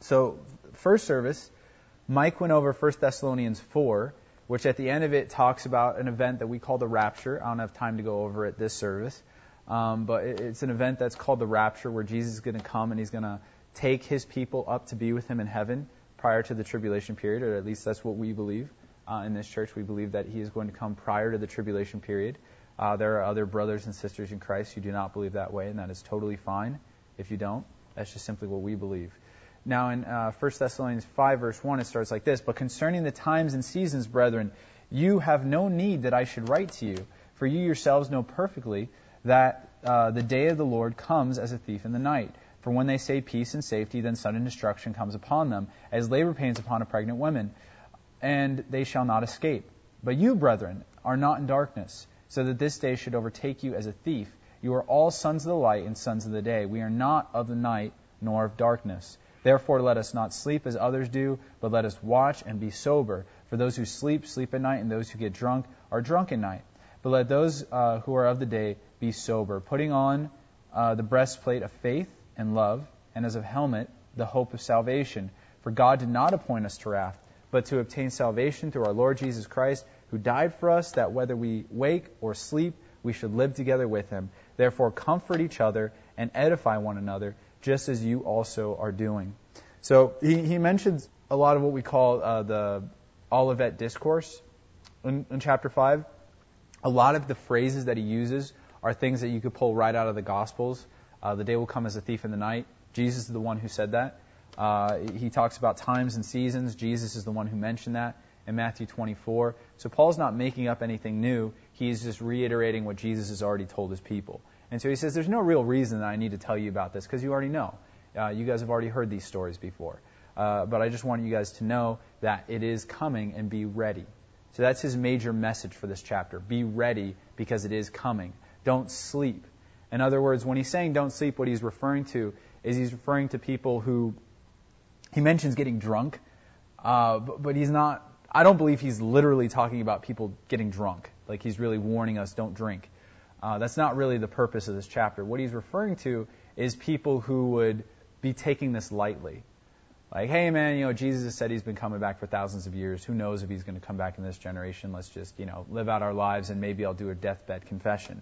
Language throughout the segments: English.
So, first service, Mike went over 1 Thessalonians 4, which at the end of it talks about an event that we call the rapture. I don't have time to go over it this service. But it's an event that's called the rapture, where Jesus is going to come and he's going to take his people up to be with him in heaven prior to the tribulation period, or at least that's what we believe in this church. We believe that he is going to come prior to the tribulation period. There are other brothers and sisters in Christ who do not believe that way, and that is totally fine if you don't. That's just simply what we believe. Now in 1 Thessalonians 5, verse 1, it starts like this: "But concerning the times and seasons, brethren, you have no need that I should write to you, for you yourselves know perfectly that the day of the Lord comes as a thief in the night. For when they say peace and safety, then sudden destruction comes upon them, as labor pains upon a pregnant woman, and they shall not escape. But you, brethren, are not in darkness, so that this day should overtake you as a thief. You are all sons of the light and sons of the day. We are not of the night, nor of darkness. Therefore let us not sleep as others do, but let us watch and be sober. For those who sleep, sleep at night, and those who get drunk are drunk at night. But let those who are of the day be sober, putting on the breastplate of faith and love, and as a helmet, the hope of salvation. For God did not appoint us to wrath, but to obtain salvation through our Lord Jesus Christ, who died for us, that whether we wake or sleep, we should live together with him. Therefore comfort each other and edify one another, just as you also are doing." So he mentions a lot of what we call the Olivet Discourse in chapter 5. A lot of the phrases that he uses are things that you could pull right out of the Gospels. The day will come as a thief in the night. Jesus is the one who said that. He talks about times and seasons. Jesus is the one who mentioned that in Matthew 24. So Paul's not making up anything new. He's just reiterating what Jesus has already told his people. And so he says, there's no real reason that I need to tell you about this, because you already know. You guys have already heard these stories before. But I just want you guys to know that it is coming, and be ready. So that's his major message for this chapter. Be ready, because it is coming. Don't sleep. In other words, when he's saying don't sleep, what he's referring to is he's referring to people who, he mentions getting drunk, but he's not, I don't believe he's literally talking about people getting drunk. Like he's really warning us, don't drink. That's not really the purpose of this chapter. What he's referring to is people who would be taking this lightly. Like, hey man, Jesus has said he's been coming back for thousands of years. Who knows if he's going to come back in this generation? Let's just, live out our lives, and maybe I'll do a deathbed confession.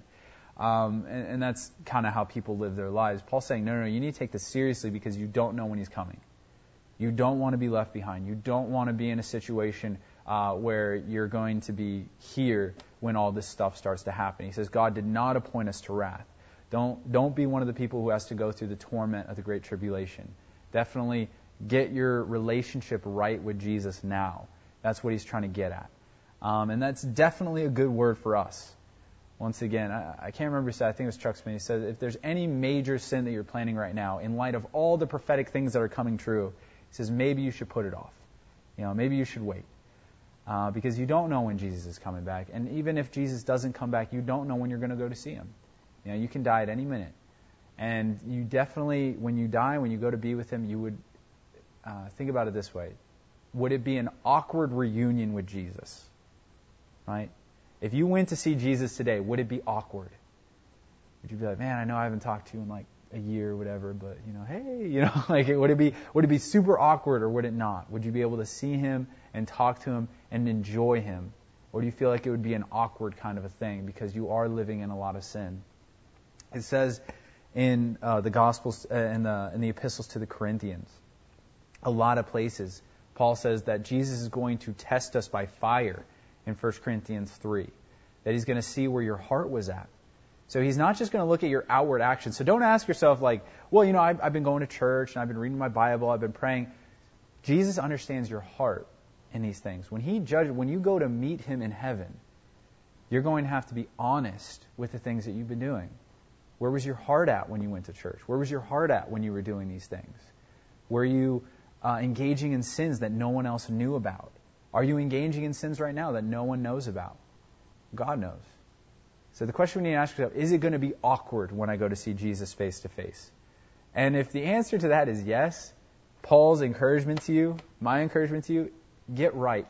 And that's kind of how people live their lives. Paul's saying, no, you need to take this seriously, because you don't know when he's coming. You don't want to be left behind. You don't want to be in a situation where you're going to be here when all this stuff starts to happen. He says God did not appoint us to wrath. Don't be one of the people who has to go through the torment of the Great Tribulation. Definitely get your relationship right with Jesus now. That's what he's trying to get at. And that's definitely a good word for us. Once again, I can't remember who said, I think it was Chuck Smith. He said, if there's any major sin that you're planning right now, in light of all the prophetic things that are coming true, he says maybe you should put it off. Maybe you should wait. Because you don't know when Jesus is coming back. And even if Jesus doesn't come back, you don't know when you're going to go to see him. You can die at any minute. And you definitely, when you die, when you go to be with him, you would think about it this way. Would it be an awkward reunion with Jesus? Right? If you went to see Jesus today, would it be awkward? Would you be like, man, I know I haven't talked to you in like a year or whatever, but hey, would it be super awkward, or would it not? Would you be able to see him and talk to him and enjoy him? Or do you feel like it would be an awkward kind of a thing because you are living in a lot of sin? It says in the Gospels, in the epistles to the Corinthians, a lot of places, Paul says that Jesus is going to test us by fire in 1 Corinthians 3, that he's going to see where your heart was at. So he's not just going to look at your outward actions. So don't ask yourself like, well, I've been going to church and I've been reading my Bible, I've been praying. Jesus understands your heart in these things. When you go to meet him in heaven, you're going to have to be honest with the things that you've been doing. Where was your heart at when you went to church? Where was your heart at when you were doing these things? Were you engaging in sins that no one else knew about? Are you engaging in sins right now that no one knows about? God knows. So the question we need to ask yourself, is it going to be awkward when I go to see Jesus face to face? And if the answer to that is yes, Paul's encouragement to you, my encouragement to you, get right.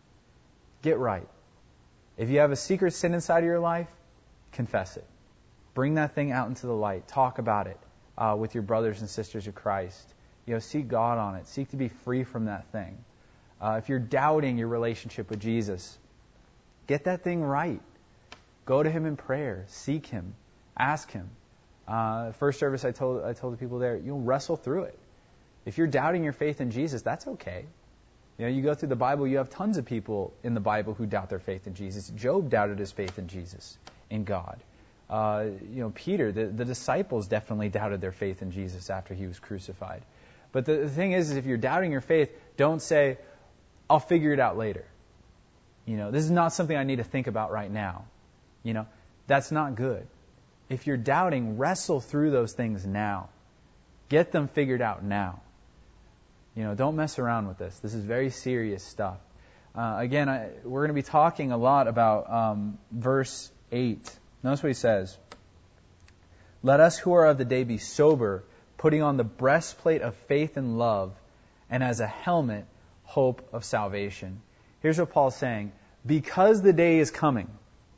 Get right. If you have a secret sin inside of your life, confess it. Bring that thing out into the light. Talk about it with your brothers and sisters of Christ. Seek God on it. Seek to be free from that thing. If you're doubting your relationship with Jesus, get that thing right. Go to Him in prayer. Seek Him. Ask Him. First service, I told the people there, wrestle through it. If you're doubting your faith in Jesus, that's okay. You go through the Bible, you have tons of people in the Bible who doubt their faith in Jesus. Job doubted his faith in Jesus, in God. Peter, the disciples definitely doubted their faith in Jesus after he was crucified. But the thing is if you're doubting your faith, don't say, I'll figure it out later. This is not something I need to think about right now. That's not good. If you're doubting, wrestle through those things now. Get them figured out now. Don't mess around with this. This is very serious stuff. Again, we're going to be talking a lot about verse 8. Notice what he says. Let us who are of the day be sober, putting on the breastplate of faith and love, and as a helmet, hope of salvation. Here's what Paul's saying. Because the day is coming,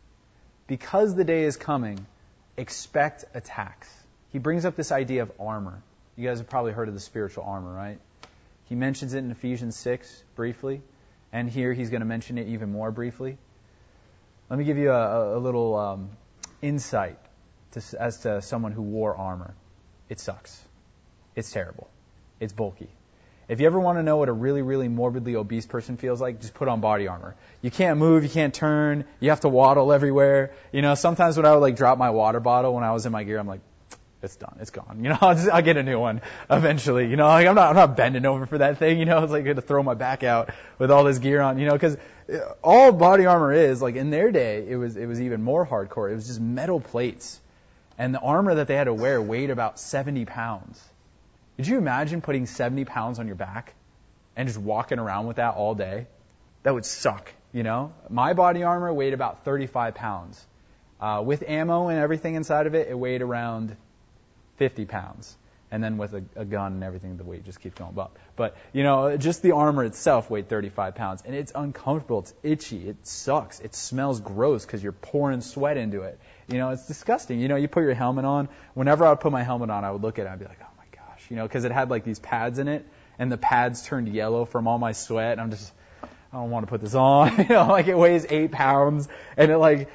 expect attacks. He brings up this idea of armor. You guys have probably heard of the spiritual armor, right? He mentions it in Ephesians 6 briefly, and here he's going to mention it even more briefly. Let me give you a little insight as to someone who wore armor. It sucks. It's terrible. It's bulky. If you ever want to know what a really, really morbidly obese person feels like, just put on body armor. You can't move, you can't turn, you have to waddle everywhere. Sometimes when I would drop my water bottle when I was in my gear, I'm like, it's done, it's gone. I'll get a new one eventually. I'm not bending over for that thing. It's like I had to throw my back out with all this gear on. Because all body armor is in their day, it was even more hardcore. It was just metal plates, and the armor that they had to wear weighed about 70 pounds. Could you imagine putting 70 pounds on your back and just walking around with that all day? That would suck, My body armor weighed about 35 pounds. With ammo and everything inside of it, it weighed around 50 pounds. And then with a gun and everything, the weight just keeps going up. But, just the armor itself weighed 35 pounds. And it's uncomfortable. It's itchy. It sucks. It smells gross because you're pouring sweat into it. It's disgusting. You put your helmet on. Whenever I would put my helmet on, I would look at it and I'd be like, oh my gosh. Because it had these pads in it. And the pads turned yellow from all my sweat. And I don't want to put this on. It weighs 8 pounds. And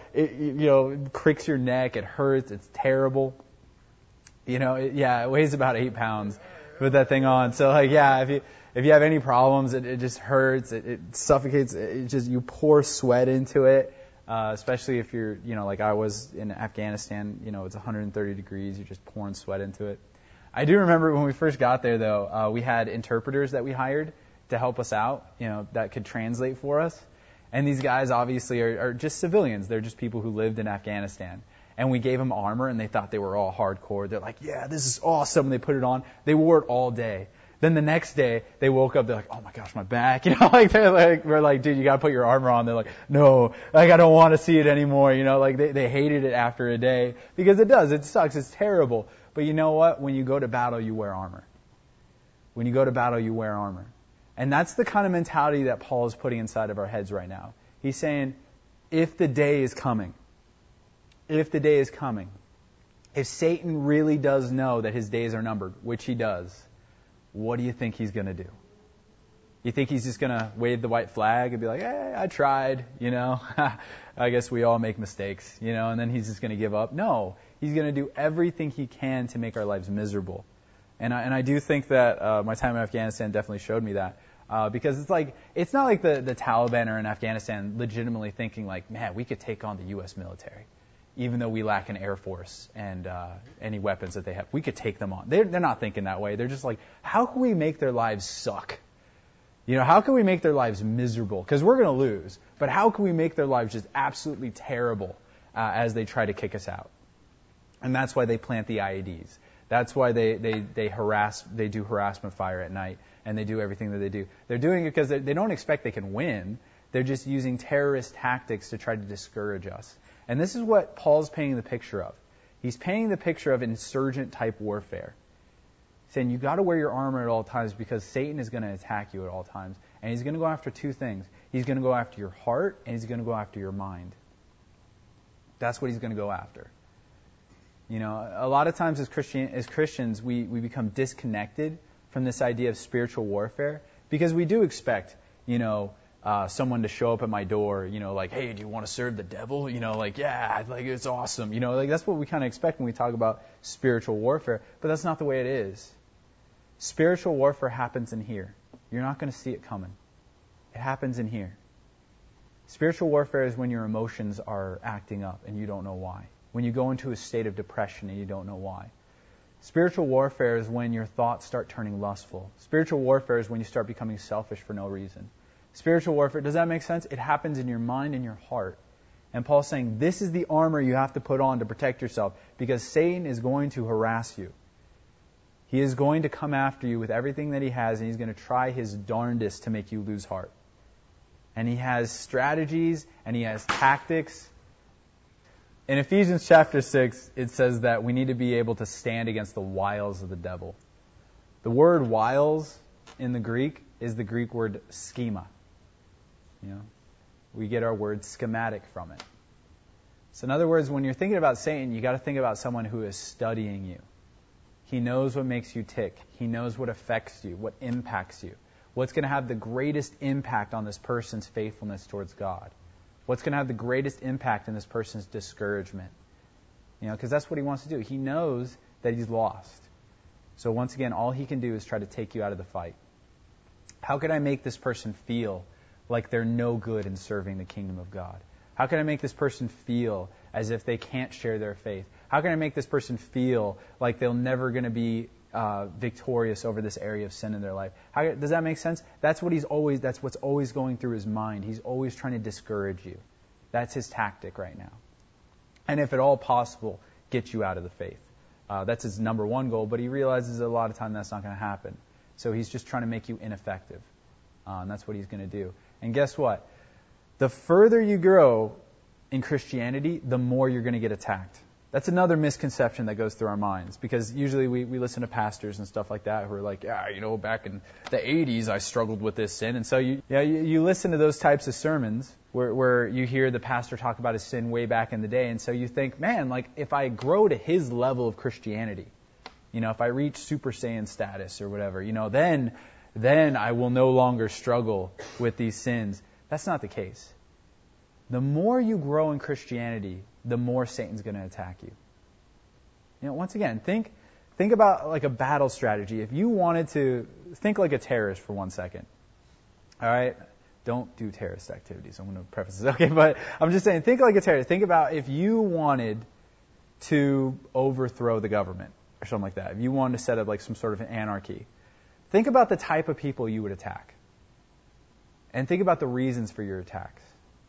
it cricks your neck. It hurts. It's terrible. It weighs about 8 pounds with that thing on. So if you have any problems, it just hurts. It suffocates. You pour sweat into it. Especially if you're, like I was in Afghanistan, it's 130 degrees. You're just pouring sweat into it. I do remember when we first got there though, we had interpreters that we hired to help us out, that could translate for us. And these guys obviously are just civilians. They're just people who lived in Afghanistan. And we gave them armor, and they thought they were all hardcore. They're like, yeah, this is awesome. And they put it on. They wore it all day. Then the next day, they woke up. They're like, oh my gosh, my back. We're like, dude, you got to put your armor on. They're like, no, I don't want to see it anymore. They hated it after a day because it does. It sucks. It's terrible. But you know what? When you go to battle, you wear armor. When you go to battle, you wear armor. And that's the kind of mentality that Paul is putting inside of our heads right now. He's saying, if the day is coming, if Satan really does know that his days are numbered, which he does, what do you think he's going to do? You think he's just going to wave the white flag and be like, hey, I tried, I guess we all make mistakes, and then he's just going to give up? No, he's going to do everything he can to make our lives miserable. And I do think that my time in Afghanistan definitely showed me that. Because it's not like the Taliban are in Afghanistan legitimately thinking man, we could take on the U.S. military. Even though we lack an air force and any weapons that they have, we could take them on. They're not thinking that way. They're just how can we make their lives suck? How can we make their lives miserable? Because we're going to lose. But how can we make their lives just absolutely terrible as they try to kick us out? And that's why they plant the IEDs. That's why they do harassment fire at night, and they do everything that they do. They're doing it because they don't expect they can win. They're just using terrorist tactics to try to discourage us. And this is what Paul's painting the picture of. He's painting the picture of insurgent-type warfare. Saying you've got to wear your armor at all times because Satan is going to attack you at all times. And he's going to go after two things. He's going to go after your heart, and he's going to go after your mind. That's what he's going to go after. A lot of times as Christians, we become disconnected from this idea of spiritual warfare, because we do expect, someone to show up at my door, like, hey, do you want to serve the devil? Like, yeah, like, it's awesome. Like, that's what we kind of expect when we talk about spiritual warfare, but that's not the way it is. Spiritual warfare happens in here. You're not going to see it coming. It happens in here. Spiritual warfare is when your emotions are acting up and you don't know why. When you go into a state of depression and you don't know why. Spiritual warfare is when your thoughts start turning lustful. Spiritual warfare is when you start becoming selfish for no reason. Spiritual warfare, does that make sense? It happens in your mind and your heart. And Paul's saying this is the armor you have to put on to protect yourself, because Satan is going to harass you. He is going to come after you with everything that he has, and he's going to try his darndest to make you lose heart. And he has strategies, and he has tactics. In Ephesians chapter 6, it says that we need to be able to stand against the wiles of the devil. The word wiles in the Greek is the Greek word schema. We get our word schematic from it. So in other words, when you're thinking about Satan, you got to think about someone who is studying you. He knows what makes you tick. He knows what affects you, what impacts you. What's going to have the greatest impact on this person's faithfulness towards God? What's going to have the greatest impact in this person's discouragement? Because that's what he wants to do. He knows that he's lost. So once again, all he can do is try to take you out of the fight. How can I make this person feel like they're no good in serving the kingdom of God? How can I make this person feel as if they can't share their faith? How can I make this person feel like they're never going to be victorious over this area of sin in their life? Does that make sense? That's what's always going through his mind. He's always trying to discourage you. That's his tactic right now. And if at all possible, get you out of the faith. That's his number one goal, but he realizes that a lot of time that's not going to happen. So he's just trying to make you ineffective. And that's what he's going to do. And guess what? The further you grow in Christianity, the more you're going to get attacked. That's another misconception that goes through our minds, because usually we listen to pastors and stuff like that who are like, back in the 80s I struggled with this sin. And so you listen to those types of sermons where you hear the pastor talk about his sin way back in the day, and so you think, man, like if I grow to his level of Christianity, if I reach Super Saiyan status or whatever, then I will no longer struggle with these sins. That's not the case. The more you grow in Christianity, the more Satan's going to attack you. Once again, think about like a battle strategy. If you wanted to think like a terrorist for 1 second, all right? Don't do terrorist activities. I'm going to preface this, okay? But I'm just saying, think like a terrorist. Think about if you wanted to overthrow the government or something like that. If you wanted to set up like some sort of an anarchy, think about the type of people you would attack. And think about the reasons for your attacks.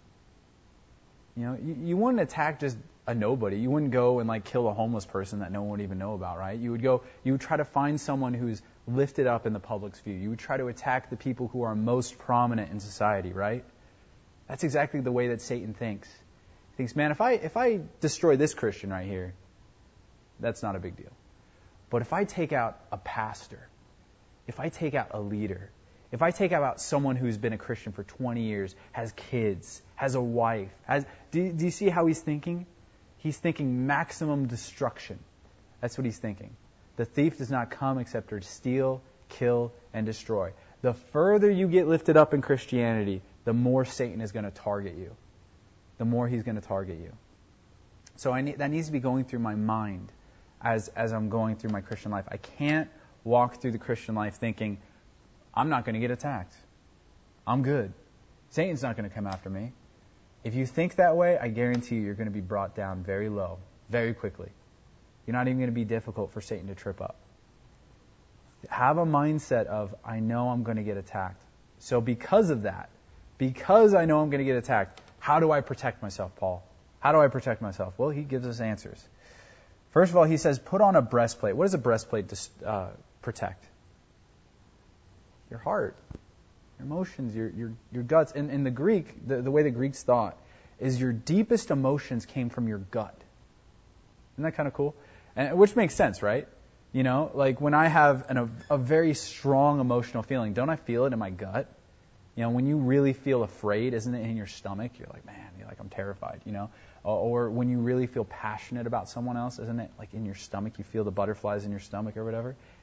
You wouldn't attack just a nobody. You wouldn't go and like kill a homeless person that no one would even know about, right? You would try to find someone who's lifted up in the public's view. You would try to attack the people who are most prominent in society, right? That's exactly the way that Satan thinks. He thinks, man, if I destroy this Christian right here, that's not a big deal. But if I take out a pastor, if I take out a leader, if I take out someone who's been a Christian for 20 years, has kids, has a wife, do you see how he's thinking? He's thinking maximum destruction. That's what he's thinking. The thief does not come except to steal, kill, and destroy. The further you get lifted up in Christianity, the more Satan is going to target you. The more he's going to target you. So that needs to be going through my mind as I'm going through my Christian life. I can't walk through the Christian life thinking, I'm not going to get attacked. I'm good. Satan's not going to come after me. If you think that way, I guarantee you're going to be brought down very low, very quickly. You're not even going to be difficult for Satan to trip up. Have a mindset of, I know I'm going to get attacked. So because of that, because I know I'm going to get attacked, how do I protect myself, Paul? How do I protect myself? Well, he gives us answers. First of all, he says, put on a breastplate. What does a breastplate protect? Your heart, your emotions, your guts. In the Greek, the way the Greeks thought is your deepest emotions came from your gut. Isn't that kind of cool? Which makes sense, right? Like when I have a very strong emotional feeling, don't I feel it in my gut? When you really feel afraid, isn't it in your stomach? You're like, man, I'm terrified, Or when you really feel passionate about someone else, isn't it like in your stomach? You feel the butterflies in your stomach or whatever.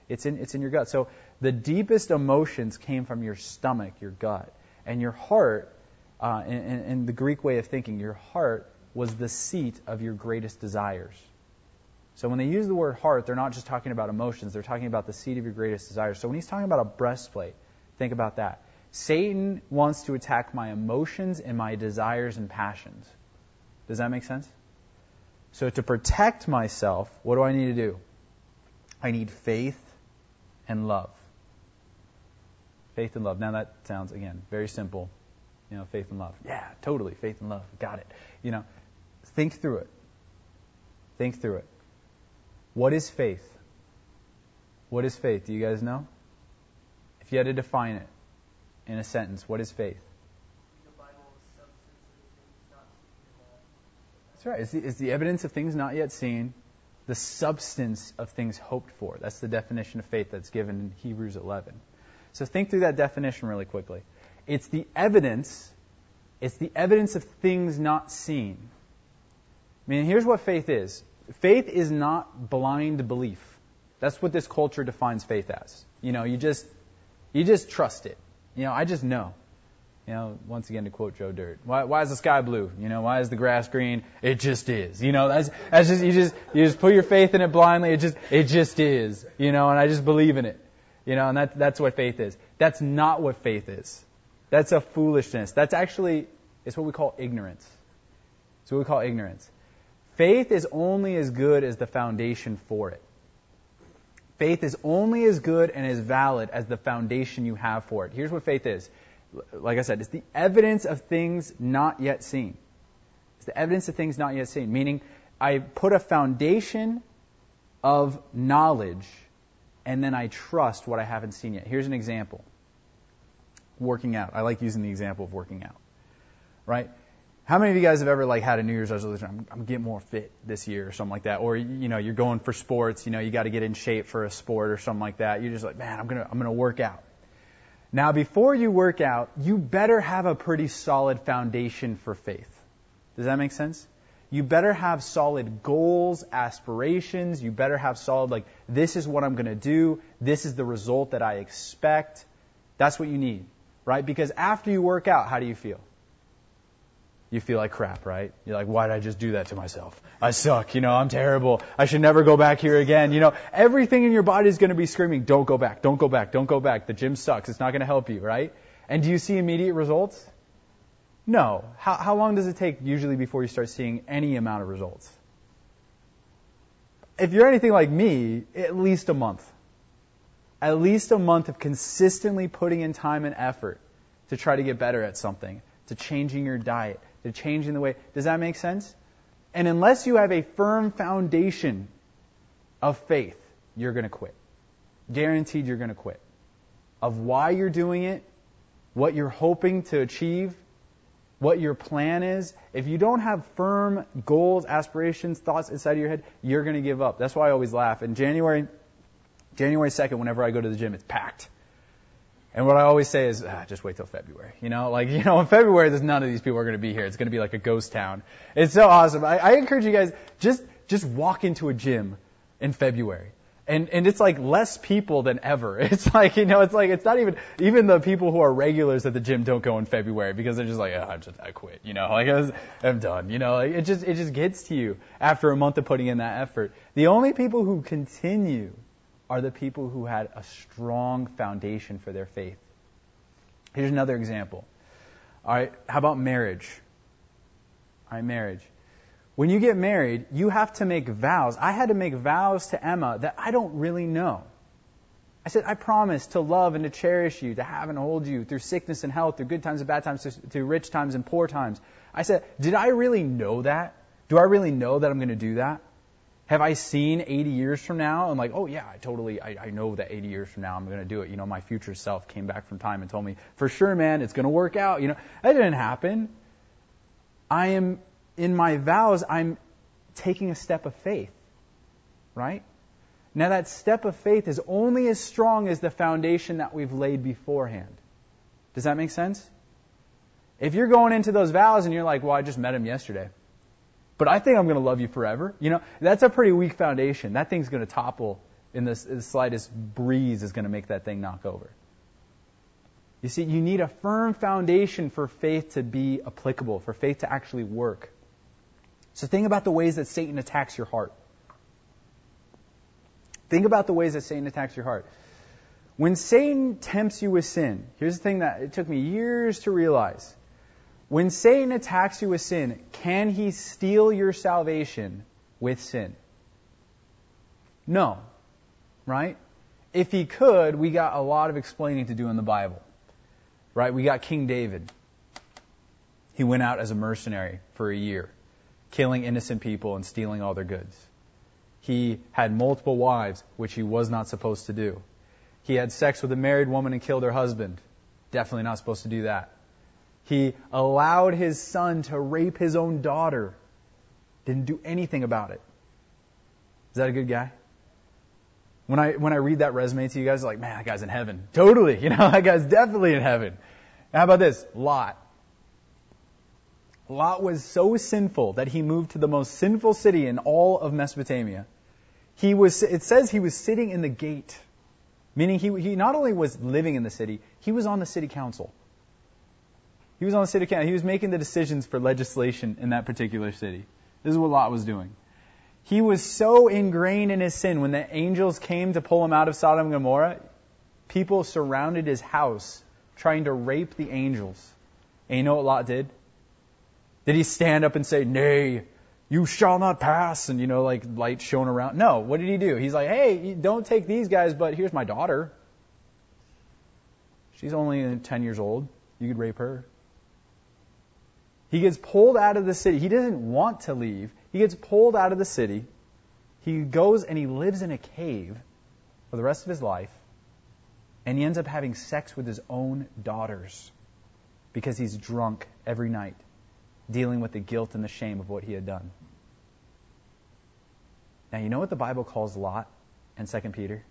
It's in your gut. So the deepest emotions came from your stomach, your gut. And your heart, in the Greek way of thinking, your heart was the seat of your greatest desires. So when they use the word heart, they're not just talking about emotions. They're talking about the seat of your greatest desires. So when he's talking about a breastplate, think about that. Satan wants to attack my emotions and my desires and passions. Does that make sense? So to protect myself, what do I need to do? I need faith and love. Faith and love. Now that sounds, again, very simple. Faith and love. Yeah, totally. Faith and love. Got it. Think through it. Think through it. What is faith? What is faith? Do you guys know? If you had to define it in a sentence, what is faith? The Bible is substance of things not seen. That's right. It's the evidence of things not yet seen, the substance of things hoped for. That's the definition of faith that's given in Hebrews 11. So think through that definition really quickly. It's the evidence of things not seen. I mean, here's what faith is. Faith is not blind belief. That's what this culture defines faith as. You just trust it. I just know. Once again to quote Joe Dirt, why is the sky blue? Why is the grass green? It just is. That's just you just put your faith in it blindly. It just is. And I just believe in it. And that's what faith is. That's not what faith is. That's a foolishness. That's actually, it's what we call ignorance. It's what we call ignorance. Faith is only as good as the foundation for it. Faith is only as good and as valid as the foundation you have for it. Here's what faith is. Like I said, it's the evidence of things not yet seen. It's the evidence of things not yet seen. Meaning, I put a foundation of knowledge and then I trust what I haven't seen yet. Here's an example. Working out. I like using the example of working out. Right? How many of you guys have ever had a New Year's resolution? I'm getting more fit this year or something like that. Or, you're going for sports, you got to get in shape for a sport or something like that. You're just like, man, I'm going to work out. Now, before you work out, you better have a pretty solid foundation for faith. Does that make sense? You better have solid goals, aspirations. You better have solid, this is what I'm going to do. This is the result that I expect. That's what you need, right? Because after you work out, how do you feel? You feel like crap, right? You're like, why did I just do that to myself? I suck, I'm terrible. I should never go back here again. Everything in your body is going to be screaming, don't go back, don't go back, don't go back. The gym sucks. It's not going to help you, right? And do you see immediate results? No. How long does it take usually before you start seeing any amount of results? If you're anything like me, at least a month. At least a month of consistently putting in time and effort to try to get better at something, to changing your diet, to changing the way. Does that make sense? And unless you have a firm foundation of faith, you're going to quit. Guaranteed you're going to quit. Of why you're doing it, what you're hoping to achieve, what your plan is. If you don't have firm goals, aspirations, thoughts inside of your head, you're going to give up. That's why I always laugh. In January 2nd, whenever I go to the gym, it's packed. And what I always say is, just wait till February. In February, there's none of these people are going to be here. It's going to be like a ghost town. It's so awesome. I encourage you guys, just walk into a gym in February. And it's less people than ever. It's it's not even the people who are regulars at the gym don't go in February because they're just I quit. I'm done. It just gets to you after a month of putting in that effort. The only people who continue are the people who had a strong foundation for their faith. Here's another example. All right, how about marriage? All right, marriage. When you get married, you have to make vows. I had to make vows to Emma that I don't really know. I said, I promise to love and to cherish you, to have and hold you through sickness and health, through good times and bad times, through rich times and poor times. I said, did I really know that? Do I really know that I'm going to do that? Have I seen 80 years from now? I'm like, oh yeah, I know that 80 years from now I'm going to do it. My future self came back from time and told me, for sure, man, it's going to work out. That didn't happen. In my vows, I'm taking a step of faith, right? Now that step of faith is only as strong as the foundation that we've laid beforehand. Does that make sense? If you're going into those vows and you're like, well, I just met him yesterday, but I think I'm going to love you forever. That's a pretty weak foundation. That thing's going to topple in the slightest breeze is going to make that thing knock over. You see, you need a firm foundation for faith to be applicable, for faith to actually work. So think about the ways that Satan attacks your heart. Think about the ways that Satan attacks your heart. When Satan tempts you with sin, here's the thing that it took me years to realize. When Satan attacks you with sin, can he steal your salvation with sin? No. Right? If he could, we got a lot of explaining to do in the Bible. Right? We got King David. He went out as a mercenary for a year, killing innocent people and stealing all their goods. He had multiple wives, which he was not supposed to do. He had sex with a married woman and killed her husband. Definitely not supposed to do that. He allowed his son to rape his own daughter. Didn't do anything about it. Is that a good guy? When I read that resume to you guys, like, man, that guy's in heaven. Totally. That guy's definitely in heaven. How about this? Lot. Lot was so sinful that he moved to the most sinful city in all of Mesopotamia. It says he was sitting in the gate. Meaning he not only was living in the city, he was on the city council. He was on the city council. He was making the decisions for legislation in that particular city. This is what Lot was doing. He was so ingrained in his sin, when the angels came to pull him out of Sodom and Gomorrah, people surrounded his house trying to rape the angels. And you know what Lot did? Did he stand up and say, "Nay, you shall not pass," and like lights shone around? No. What did he do? He's like, "Hey, don't take these guys, but here's my daughter. She's only 10 years old. You could rape her." He gets pulled out of the city. He doesn't want to leave. He gets pulled out of the city. He goes and he lives in a cave for the rest of his life. And he ends up having sex with his own daughters because he's drunk every night, dealing with the guilt and the shame of what he had done. Now, you know what the Bible calls Lot in 2 Peter?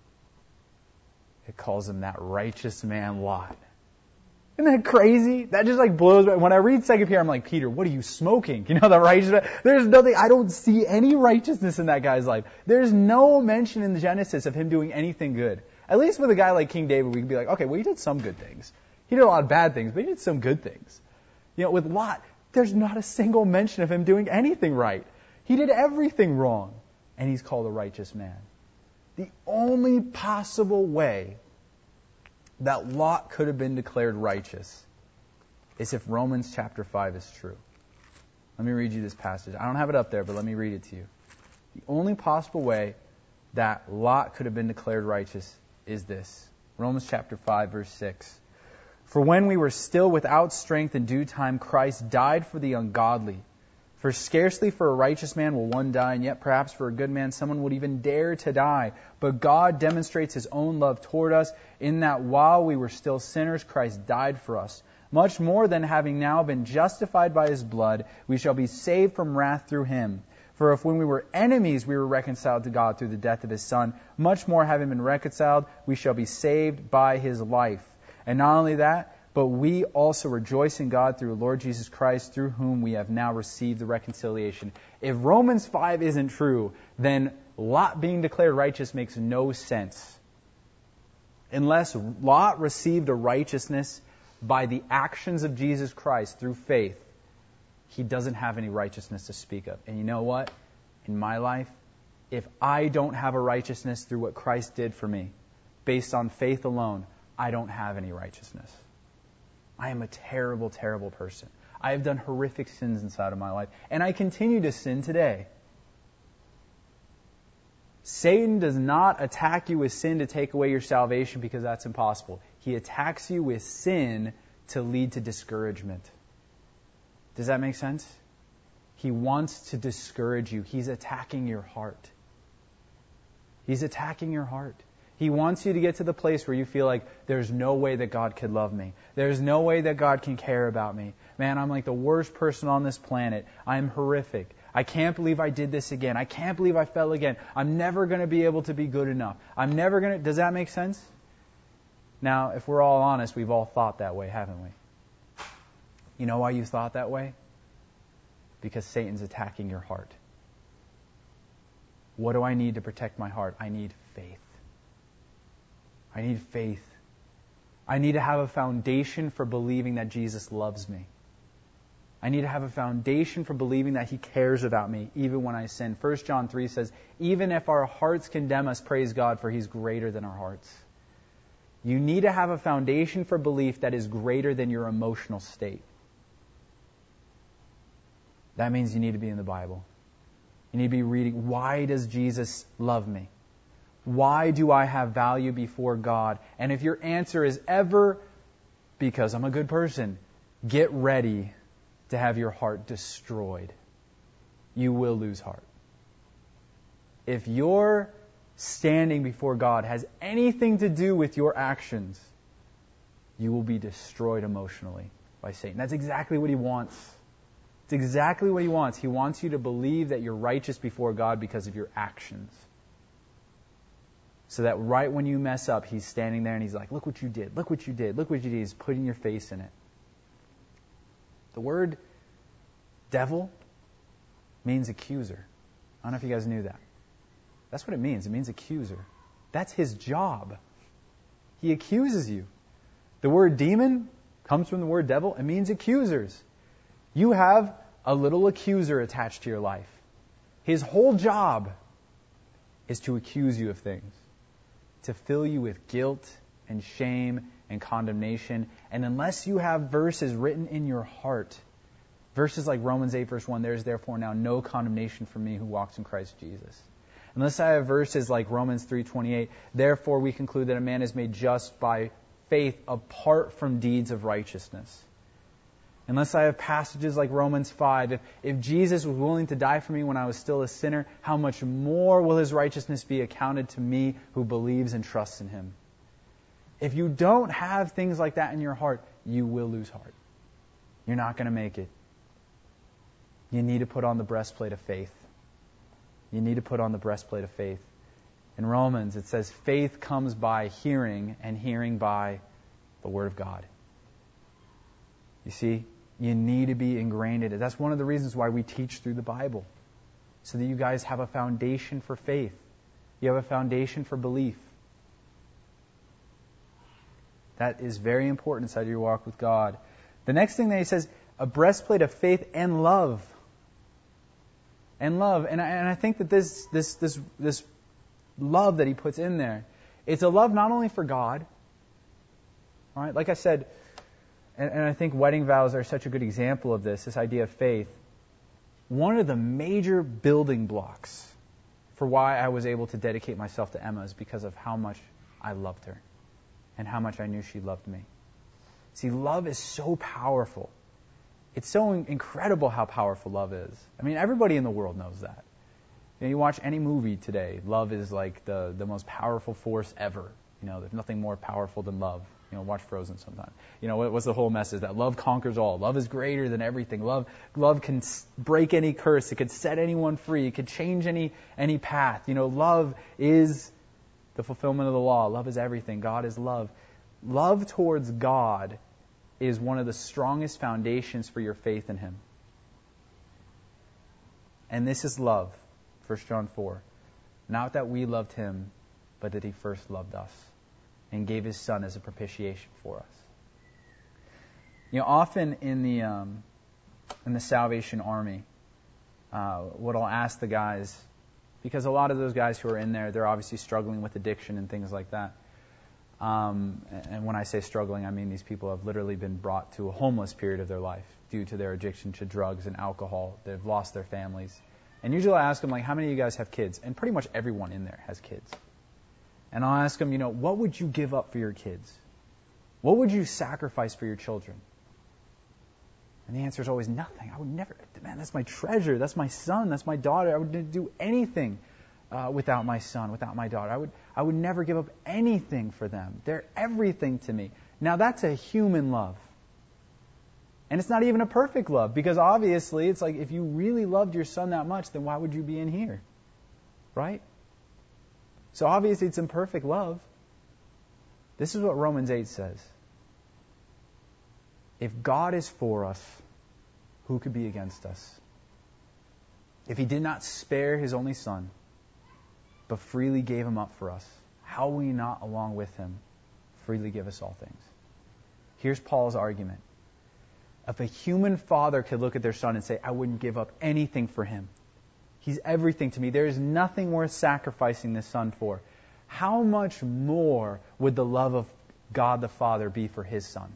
It calls him that righteous man Lot. Isn't that crazy? That just blows me. When I read 2 Peter, I'm like, Peter, what are you smoking? The righteous man. There's nothing, I don't see any righteousness in that guy's life. There's no mention in the Genesis of him doing anything good. At least with a guy like King David, we can be like, okay, well, he did some good things. He did a lot of bad things, but he did some good things. With Lot, there's not a single mention of him doing anything right. He did everything wrong, and he's called a righteous man. The only possible way that Lot could have been declared righteous is if Romans chapter 5 is true. Let me read you this passage. I don't have it up there, but let me read it to you. The only possible way that Lot could have been declared righteous is this. Romans chapter 5, verse 6. "For when we were still without strength in due time, Christ died for the ungodly. For scarcely for a righteous man will one die, and yet perhaps for a good man someone would even dare to die. But God demonstrates His own love toward us, in that while we were still sinners, Christ died for us. Much more than having now been justified by His blood, we shall be saved from wrath through Him. For if when we were enemies we were reconciled to God through the death of His Son, much more having been reconciled, we shall be saved by His life. And not only that, but we also rejoice in God through the Lord Jesus Christ, through whom we have now received the reconciliation." If Romans 5 isn't true, then Lot being declared righteous makes no sense. Unless Lot received a righteousness by the actions of Jesus Christ through faith, he doesn't have any righteousness to speak of. And you know what? In my life, if I don't have a righteousness through what Christ did for me, based on faith alone, I don't have any righteousness. I am a terrible, terrible person. I have done horrific sins inside of my life, and I continue to sin today. Satan does not attack you with sin to take away your salvation, because that's impossible. He attacks you with sin to lead to discouragement. Does that make sense? He wants to discourage you. He's attacking your heart. He's attacking your heart. He wants you to get to the place where you feel like there's no way that God could love me. There's no way that God can care about me. Man, I'm like the worst person on this planet. I'm horrific. I can't believe I did this again. I can't believe I fell again. I'm never going to be able to be good enough. Does that make sense? Now, if we're all honest, we've all thought that way, haven't we? You know why you thought that way? Because Satan's attacking your heart. What do I need to protect my heart? I need faith. I need faith. I need to have a foundation for believing that Jesus loves me. I need to have a foundation for believing that He cares about me, even when I sin. 1 John 3 says, even if our hearts condemn us, praise God, for He's greater than our hearts. You need to have a foundation for belief that is greater than your emotional state. That means you need to be in the Bible. You need to be reading, why does Jesus love me? Why do I have value before God? And if your answer is ever, because I'm a good person, get ready to have your heart destroyed. You will lose heart. If your standing before God has anything to do with your actions, you will be destroyed emotionally by Satan. That's exactly what he wants. It's exactly what he wants. He wants you to believe that you're righteous before God because of your actions. So that right when you mess up, he's standing there and he's like, look what you did, look what you did, look what you did. He's putting your face in it. The word devil means accuser. I don't know if you guys knew that. That's what it means. It means accuser. That's his job. He accuses you. The word demon comes from the word devil. It means accusers. You have a little accuser attached to your life. His whole job is to accuse you of things, to fill you with guilt and shame and condemnation. And unless you have verses written in your heart, verses like Romans 8 verse 1, there is therefore now no condemnation for me who walks in Christ Jesus. Unless I have verses like Romans 3:28, therefore we conclude that a man is made just by faith apart from deeds of righteousness. Unless I have passages like Romans 5, if Jesus was willing to die for me when I was still a sinner, how much more will His righteousness be accounted to me who believes and trusts in Him? If you don't have things like that in your heart, you will lose heart. You're not going to make it. You need to put on the breastplate of faith. You need to put on the breastplate of faith. In Romans, it says, faith comes by hearing, and hearing by the Word of God. You see, you need to be ingrained in it. That's one of the reasons why we teach through the Bible, so that you guys have a foundation for faith. You have a foundation for belief. That is very important inside your walk with God. The next thing that he says, a breastplate of faith and love. And love. And I think that this love that he puts in there, it's a love not only for God. All right, like I said, and I think wedding vows are such a good example of this idea of faith. One of the major building blocks for why I was able to dedicate myself to Emma is because of how much I loved her and how much I knew she loved me. See, love is so powerful. It's so incredible how powerful love is. I mean, everybody in the world knows that. You watch any movie today, love is like the most powerful force ever. There's nothing more powerful than love. Watch Frozen sometime. What's the whole message? That love conquers all. Love is greater than everything. Love can break any curse. It could set anyone free. It could change any path. Love is the fulfillment of the law. Love is everything. God is love. Love towards God is one of the strongest foundations for your faith in Him. And this is love, 1 John 4. Not that we loved Him, but that He first loved us and gave His Son as a propitiation for us. Often in the Salvation Army, what I'll ask the guys, because a lot of those guys who are in there, they're obviously struggling with addiction and things like that. And when I say struggling, I mean these people have literally been brought to a homeless period of their life due to their addiction to drugs and alcohol. They've lost their families. And usually I ask them, how many of you guys have kids? And pretty much everyone in there has kids. And I'll ask them, what would you give up for your kids? What would you sacrifice for your children? And the answer is always nothing. I would never, man, that's my treasure. That's my son. That's my daughter. I would do anything without my son, without my daughter. I would never give up anything for them. They're everything to me. Now that's a human love. And it's not even a perfect love, because obviously it's like, if you really loved your son that much, then why would you be in here? Right? So obviously it's imperfect love. This is what Romans 8 says. If God is for us, who could be against us? If He did not spare His only Son, but freely gave him up for us, how will he not, along with him, freely give us all things? Here's Paul's argument. If a human father could look at their son and say, I wouldn't give up anything for him. He's everything to me. There is nothing worth sacrificing this son for. How much more would the love of God the Father be for his son?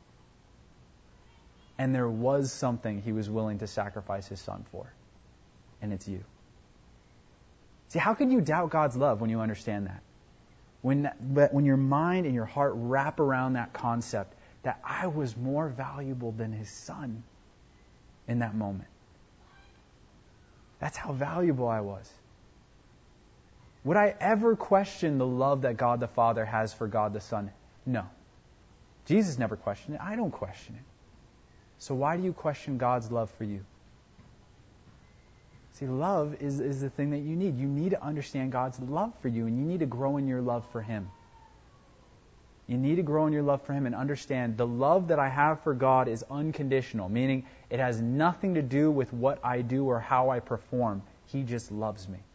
And there was something he was willing to sacrifice his son for. And it's you. See, how can you doubt God's love when you understand that? When your mind and your heart wrap around that concept that I was more valuable than his son in that moment. That's how valuable I was. Would I ever question the love that God the Father has for God the Son? No. Jesus never questioned it. I don't question it. So why do you question God's love for you? See, love is the thing that you need. You need to understand God's love for you, and you need to grow in your love for him. You need to grow in your love for him and understand the love that I have for God is unconditional, meaning it has nothing to do with what I do or how I perform. He just loves me.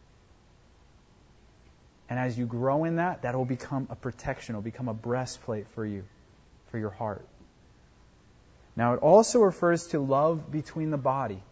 And as you grow in that, that will become a protection. It will become a breastplate for you, for your heart. Now, it also refers to love between the body.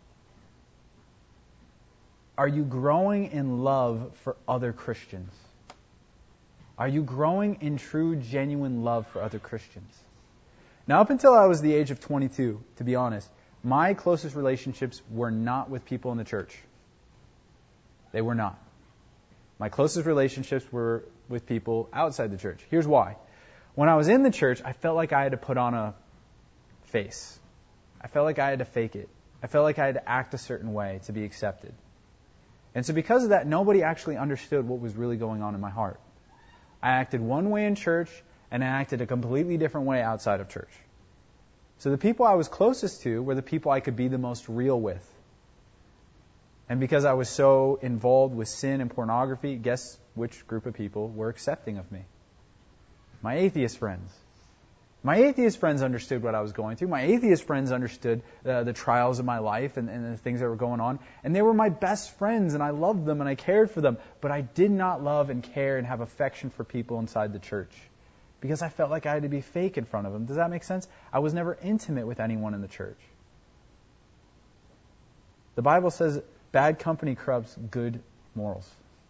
Are you growing in love for other Christians? Are you growing in true, genuine love for other Christians? Now, up until I was the age of 22, to be honest, my closest relationships were not with people in the church. They were not. My closest relationships were with people outside the church. Here's why. When I was in the church, I felt like I had to put on a face. I felt like I had to fake it. I felt like I had to act a certain way to be accepted. And so because of that, nobody actually understood what was really going on in my heart. I acted one way in church, and I acted a completely different way outside of church. So the people I was closest to were the people I could be the most real with. And because I was so involved with sin and pornography, guess which group of people were accepting of me? My atheist friends. My atheist friends understood what I was going through. My atheist friends understood the trials of my life and the things that were going on. And they were my best friends, and I loved them and I cared for them. But I did not love and care and have affection for people inside the church because I felt like I had to be fake in front of them. Does that make sense? I was never intimate with anyone in the church. The Bible says bad company corrupts good morals.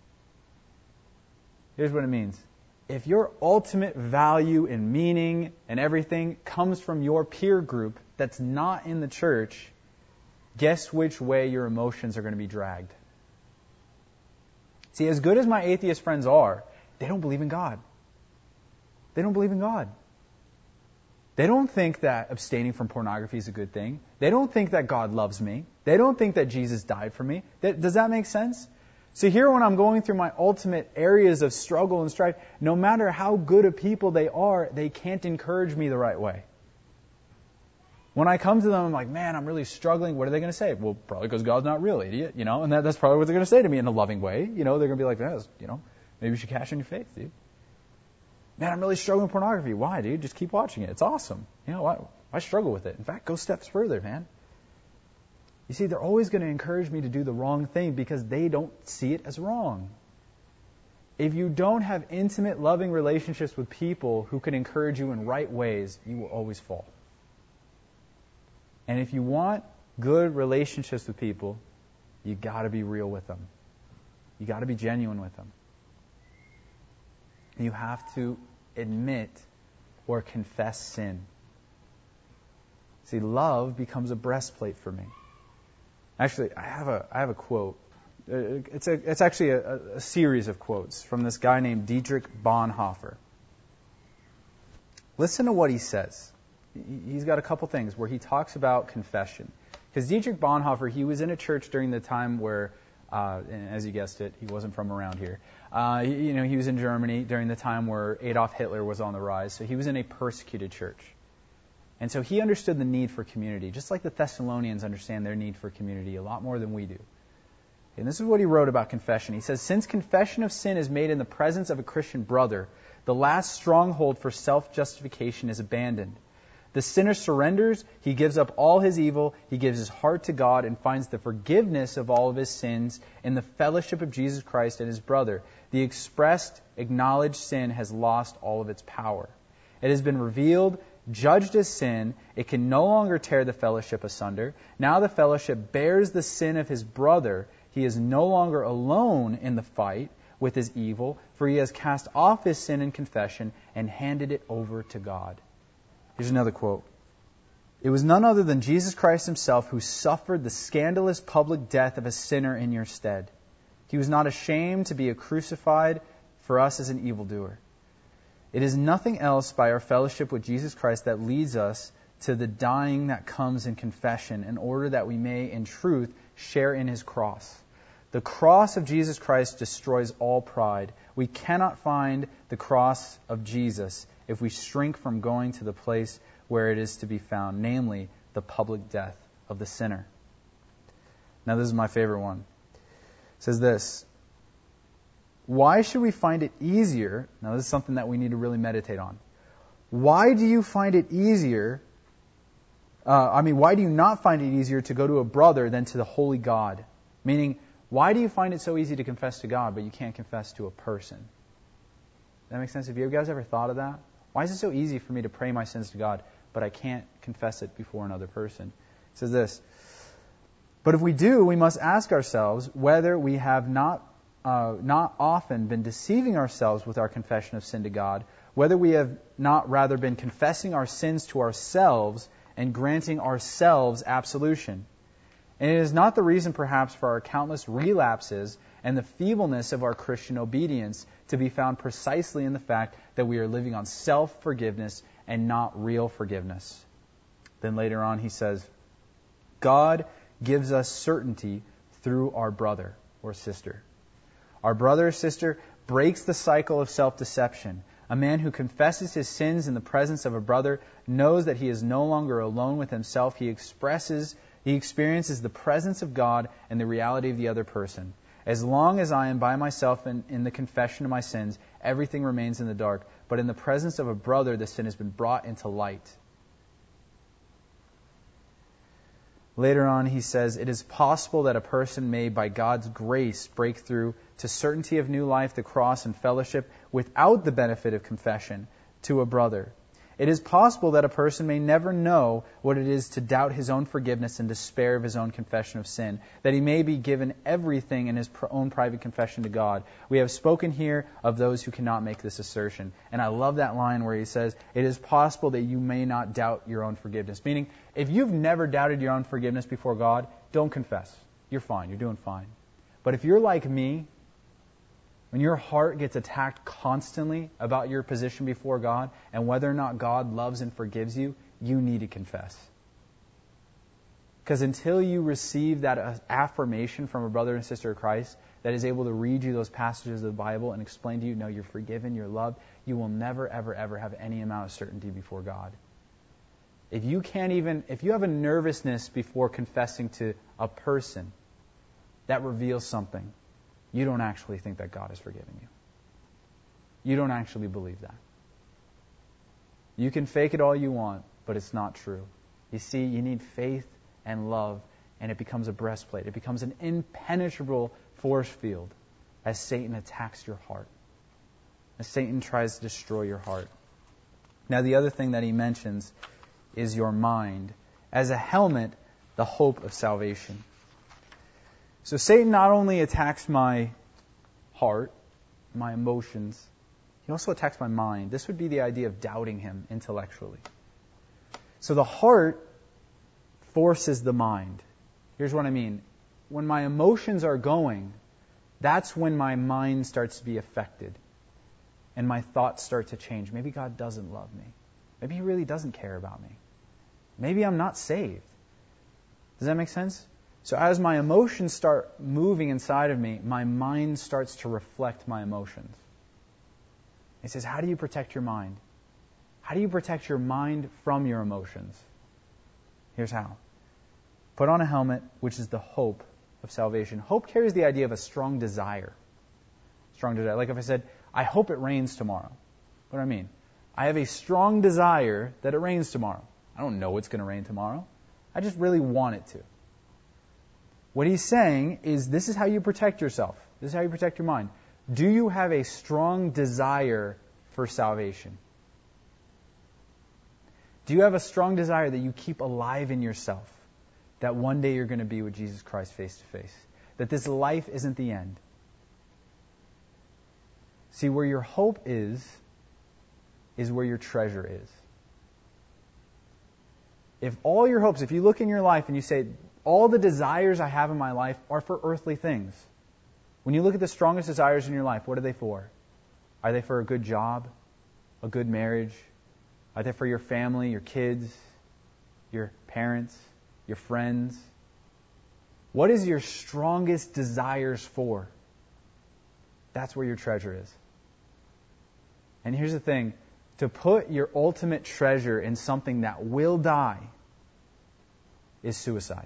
Here's what it means. If your ultimate value and meaning and everything comes from your peer group that's not in the church, guess which way your emotions are going to be dragged? See, as good as my atheist friends are, they don't believe in God. They don't believe in God. They don't think that abstaining from pornography is a good thing. They don't think that God loves me. They don't think that Jesus died for me. Does that make sense? So here when I'm going through my ultimate areas of struggle and strife, no matter how good of people they are, they can't encourage me the right way. When I come to them, I'm like, man, I'm really struggling. What are they going to say? Well, probably because God's not real, idiot. And that's probably what they're going to say to me in a loving way. They're going to be like, maybe you should cash in your faith, dude. Man, I'm really struggling with pornography. Why, dude? Just keep watching it. It's awesome. Why struggle with it? In fact, go steps further, man. You see, they're always going to encourage me to do the wrong thing because they don't see it as wrong. If you don't have intimate, loving relationships with people who can encourage you in right ways, you will always fall. And if you want good relationships with people, you got to be real with them. You got to be genuine with them. You have to admit or confess sin. See, love becomes a breastplate for me. Actually, I have a quote. It's actually a series of quotes from this guy named Dietrich Bonhoeffer. Listen to what he says. He's got a couple things where he talks about confession. Because Dietrich Bonhoeffer, he was in a church during the time where, and as you guessed it, he wasn't from around here. He was in Germany during the time where Adolf Hitler was on the rise. So he was in a persecuted church. And so he understood the need for community, just like the Thessalonians understand their need for community a lot more than we do. And this is what he wrote about confession. He says, since confession of sin is made in the presence of a Christian brother, the last stronghold for self-justification is abandoned. The sinner surrenders, he gives up all his evil, he gives his heart to God and finds the forgiveness of all of his sins in the fellowship of Jesus Christ and his brother. The expressed, acknowledged sin has lost all of its power. It has been revealed, judged as sin. It can no longer tear the fellowship asunder. Now the fellowship bears the sin of his brother. He is no longer alone in the fight with his evil, for he has cast off his sin in confession and handed it over to God. Here's another quote. It was none other than Jesus Christ himself who suffered the scandalous public death of a sinner in your stead. He was not ashamed to be crucified for us as an evildoer. It is nothing else by our fellowship with Jesus Christ that leads us to the dying that comes in confession, in order that we may, in truth, share in his cross. The cross of Jesus Christ destroys all pride. We cannot find the cross of Jesus if we shrink from going to the place where it is to be found, namely the public death of the sinner. Now this is my favorite one. It says this: why should we find it easier? Now this is something that we need to really meditate on. Why do you find it easier? Why do you not find it easier to go to a brother than to the holy God? Meaning, why do you find it so easy to confess to God, but you can't confess to a person? Does that make sense? Have you guys ever thought of that? Why is it so easy for me to pray my sins to God, but I can't confess it before another person? It says this: but if we do, we must ask ourselves whether we have not often been deceiving ourselves with our confession of sin to God, whether we have not rather been confessing our sins to ourselves and granting ourselves absolution. And it is not the reason perhaps for our countless relapses and the feebleness of our Christian obedience to be found precisely in the fact that we are living on self-forgiveness and not real forgiveness. Then later on he says, God gives us certainty through our brother or sister. Our brother or sister breaks the cycle of self-deception. A man who confesses his sins in the presence of a brother knows that he is no longer alone with himself. He experiences the presence of God and the reality of the other person. As long as I am by myself in the confession of my sins, everything remains in the dark. But in the presence of a brother, the sin has been brought into light. Later on, he says, it is possible that a person may, by God's grace, break through to certainty of new life, the cross, and fellowship without the benefit of confession to a brother. It is possible that a person may never know what it is to doubt his own forgiveness and despair of his own confession of sin, that he may be given everything in his own private confession to God. We have spoken here of those who cannot make this assertion. And I love that line where he says, it is possible that you may not doubt your own forgiveness. Meaning, if you've never doubted your own forgiveness before God, don't confess. You're fine. You're doing fine. But if you're like me, when your heart gets attacked constantly about your position before God and whether or not God loves and forgives you, you need to confess. Because until you receive that affirmation from a brother and sister of Christ that is able to read you those passages of the Bible and explain to you, no, you're forgiven, you're loved, you will never, ever, ever have any amount of certainty before God. If you have a nervousness before confessing to a person, that reveals something. You don't actually think that God has forgiven you. You don't actually believe that. You can fake it all you want, but it's not true. You see, you need faith and love, and it becomes a breastplate. It becomes an impenetrable force field as Satan attacks your heart, as Satan tries to destroy your heart. Now, the other thing that he mentions is your mind. As a helmet, the hope of salvation. So Satan not only attacks my heart, my emotions, he also attacks my mind. This would be the idea of doubting him intellectually. So the heart forces the mind. Here's what I mean. When my emotions are going, that's when my mind starts to be affected. And my thoughts start to change. Maybe God doesn't love me. Maybe he really doesn't care about me. Maybe I'm not saved. Does that make sense? So as my emotions start moving inside of me, my mind starts to reflect my emotions. He says, how do you protect your mind? How do you protect your mind from your emotions? Here's how. Put on a helmet, which is the hope of salvation. Hope carries the idea of a strong desire. Strong desire. Like if I said, I hope it rains tomorrow. What do I mean? I have a strong desire that it rains tomorrow. I don't know it's going to rain tomorrow. I just really want it to. What he's saying is this is how you protect yourself. This is how you protect your mind. Do you have a strong desire for salvation? Do you have a strong desire that you keep alive in yourself? That one day you're going to be with Jesus Christ face to face? That this life isn't the end? See, where your hope is where your treasure is. If all your hopes, if you look in your life and you say, all the desires I have in my life are for earthly things. When you look at the strongest desires in your life, what are they for? Are they for a good job? A good marriage? Are they for your family, your kids, your parents, your friends? What is your strongest desires for? That's where your treasure is. And here's the thing. To put your ultimate treasure in something that will die is suicide.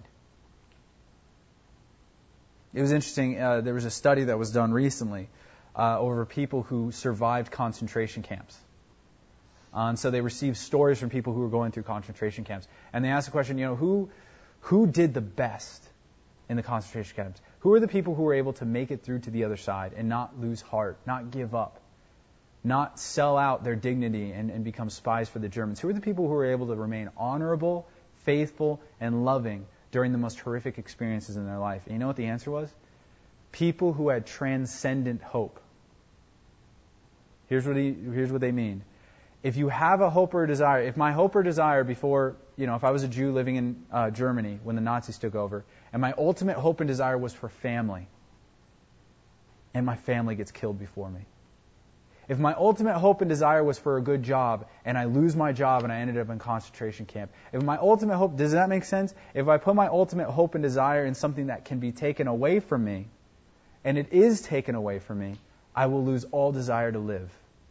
It was interesting. There was a study that was done recently over people who survived concentration camps. And so they received stories from people who were going through concentration camps. And they asked the question, who did the best in the concentration camps? Who are the people who were able to make it through to the other side and not lose heart, not give up, not sell out their dignity and become spies for the Germans? Who are the people who were able to remain honorable, faithful, and loving during the most horrific experiences in their life? And you know what the answer was? People who had transcendent hope. Here's what they mean. If you have a hope or a desire, if my hope or desire before, if I was a Jew living in Germany when the Nazis took over, and my ultimate hope and desire was for family, and my family gets killed before me. If my ultimate hope and desire was for a good job, and I lose my job and I ended up in concentration camp. If my ultimate hope, does that make sense? If I put my ultimate hope and desire in something that can be taken away from me, and it is taken away from me, I will lose all desire to live.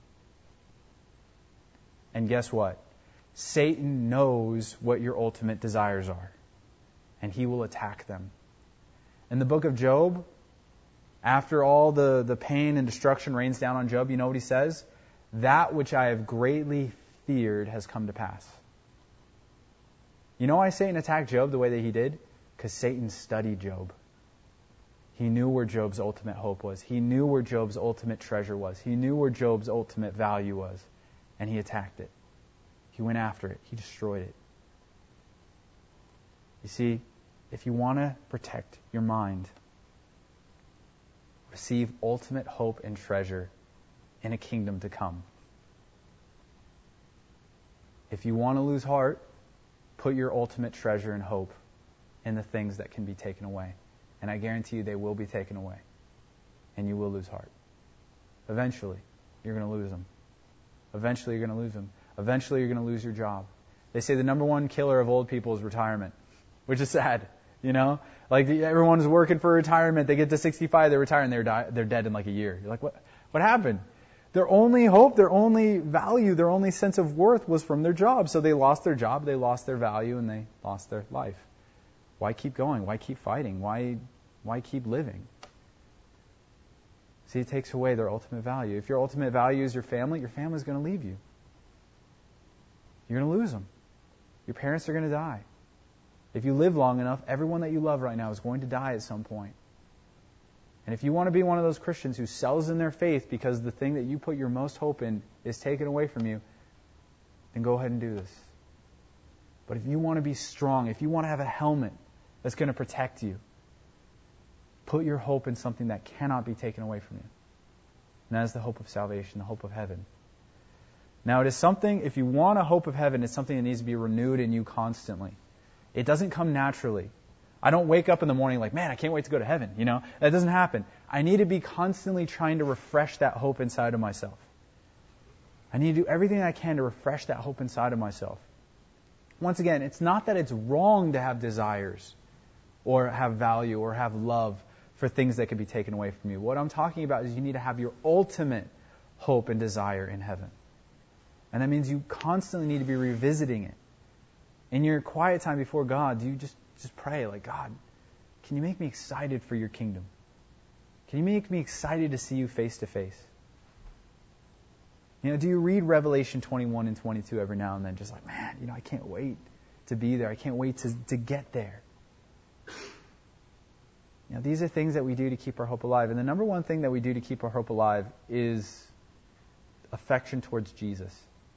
And guess what? Satan knows what your ultimate desires are, and he will attack them. In the book of Job, after all the pain and destruction rains down on Job, you know what he says? That which I have greatly feared has come to pass. You know why Satan attacked Job the way that he did? Because Satan studied Job. He knew where Job's ultimate hope was. He knew where Job's ultimate treasure was. He knew where Job's ultimate value was. And he attacked it. He went after it. He destroyed it. You see, if you want to protect your mind, receive ultimate hope and treasure in a kingdom to come. If you want to lose heart, put your ultimate treasure and hope in the things that can be taken away. And I guarantee you they will be taken away. And you will lose heart. Eventually, you're going to lose them. Eventually, you're going to lose them. Eventually, you're going to lose your job. They say the number one killer of old people is retirement, which is sad. Like everyone's working for retirement. They get to 65, they retire, and they're dead in like a year. You're like, what happened? Their only hope, their only value, their only sense of worth was from their job. So they lost their job, they lost their value, and they lost their life. Why keep going? Why keep fighting? Why keep living? See, it takes away their ultimate value. If your ultimate value is your family's going to leave you. You're going to lose them. Your parents are going to die. If you live long enough, everyone that you love right now is going to die at some point. And if you want to be one of those Christians who sells in their faith because the thing that you put your most hope in is taken away from you, then go ahead and do this. But if you want to be strong, if you want to have a helmet that's going to protect you, put your hope in something that cannot be taken away from you. And that is the hope of salvation, the hope of heaven. Now, it is something, if you want a hope of heaven, it's something that needs to be renewed in you constantly. It doesn't come naturally. I don't wake up in the morning like, man, I can't wait to go to heaven. That doesn't happen. I need to be constantly trying to refresh that hope inside of myself. I need to do everything I can to refresh that hope inside of myself. Once again, it's not that it's wrong to have desires or have value or have love for things that could be taken away from you. What I'm talking about is you need to have your ultimate hope and desire in heaven. And that means you constantly need to be revisiting it. In your quiet time before God, you just pray, like, God, can you make me excited for your kingdom? Can you make me excited to see you face to face? Do you read Revelation 21 and 22 every now and then, just like, man, I can't wait to be there. I can't wait to get there. These are things that we do to keep our hope alive. And the number one thing that we do to keep our hope alive is affection towards Jesus.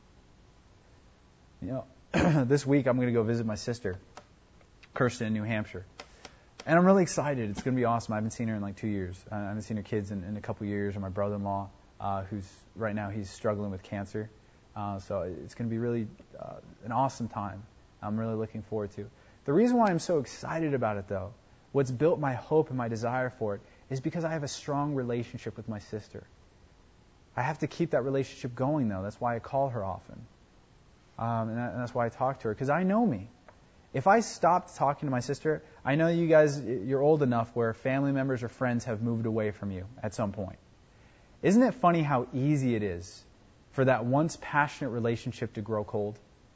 This week I'm going to go visit my sister, Kirsten, in New Hampshire. And I'm really excited. It's going to be awesome. I haven't seen her in like 2 years. I haven't seen her kids in a couple years, or my brother-in-law, who's right now he's struggling with cancer. So it's going to be really an awesome time. I'm really looking forward to. The reason why I'm so excited about it, though, what's built my hope and my desire for it, is because I have a strong relationship with my sister. I have to keep that relationship going, though. That's why I call her often. And that's why I talk to her, because I know me. If I stopped talking to my sister, I know you guys, you're old enough where family members or friends have moved away from you at some point. Isn't it funny how easy it is for that once passionate relationship to grow cold?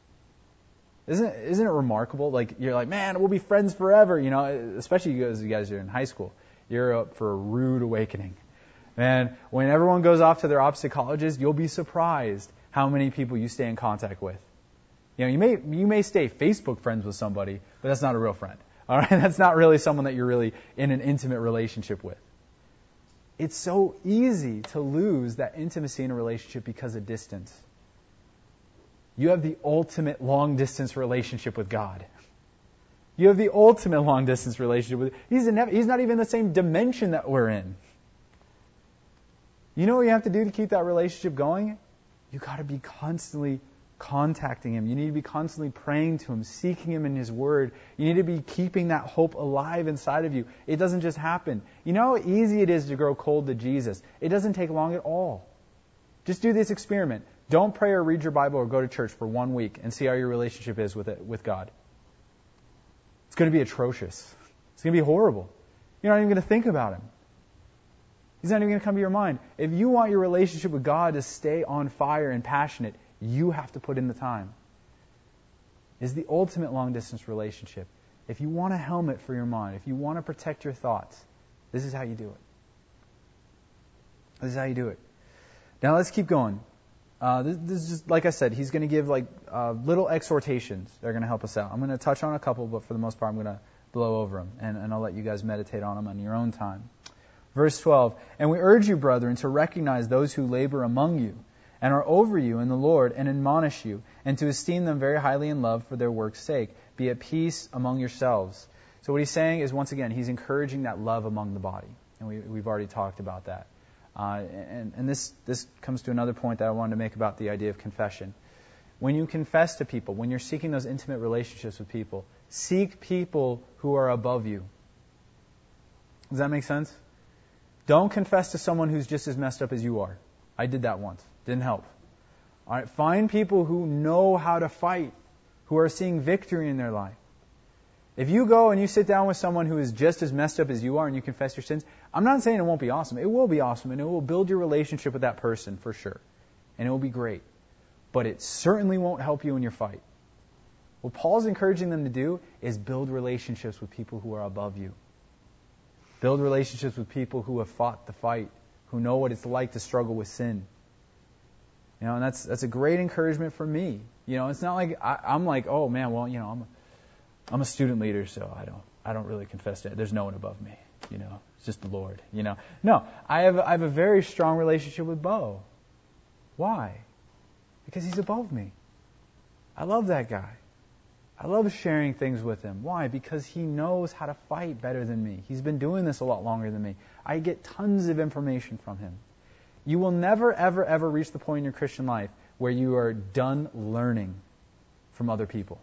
Isn't it remarkable? Like, you're like, man, we'll be friends forever, especially as you guys are in high school. You're up for a rude awakening. And when everyone goes off to their opposite colleges, you'll be surprised how many people you stay in contact with. You may stay Facebook friends with somebody, but that's not a real friend. All right, that's not really someone that you're really in an intimate relationship with. It's so easy to lose that intimacy in a relationship because of distance. You have the ultimate long-distance relationship with God. You have the ultimate long-distance relationship with He's not even the same dimension that we're in. You know what you have to do to keep that relationship going? You got to be constantly contacting Him. You need to be constantly praying to Him, seeking Him in His Word. You need to be keeping that hope alive inside of you. It doesn't just happen. You know how easy it is to grow cold to Jesus? It doesn't take long at all. Just do this experiment. Don't pray or read your Bible or go to church for 1 week and see how your relationship is with God. It's going to be atrocious. It's going to be horrible. You're not even going to think about Him. He's not even going to come to your mind. If you want your relationship with God to stay on fire and passionate, you have to put in the time. It's the ultimate long-distance relationship. If you want a helmet for your mind, if you want to protect your thoughts, this is how you do it. This is how you do it. Now let's keep going. This is just, like I said, he's going to give little exhortations that are going to help us out. I'm going to touch on a couple, but for the most part I'm going to blow over them, and I'll let you guys meditate on them on your own time. Verse 12, and we urge you, brethren, to recognize those who labor among you and are over you in the Lord and admonish you, and to esteem them very highly in love for their work's sake. Be at peace among yourselves. So what he's saying is, once again, he's encouraging that love among the body. And we've already talked about that. And this comes to another point that I wanted to make about the idea of confession. When you confess to people, when you're seeking those intimate relationships with people, seek people who are above you. Does that make sense? Don't confess to someone who's just as messed up as you are. I did that once. Didn't help. All right, find people who know how to fight, who are seeing victory in their life. If you go and you sit down with someone who is just as messed up as you are and you confess your sins, I'm not saying it won't be awesome. It will be awesome, and it will build your relationship with that person for sure. And it will be great. But it certainly won't help you in your fight. What Paul's encouraging them to do is build relationships with people who are above you. Build relationships with people who have fought the fight, who know what it's like to struggle with sin. And that's a great encouragement for me. It's not like I'm like, oh man, well, I'm a student leader, so I don't really confess to it. There's no one above me. It's just the Lord. No, I have a very strong relationship with Bo. Why? Because he's above me. I love that guy. I love sharing things with him. Why? Because he knows how to fight better than me. He's been doing this a lot longer than me. I get tons of information from him. You will never, ever, ever reach the point in your Christian life where you are done learning from other people.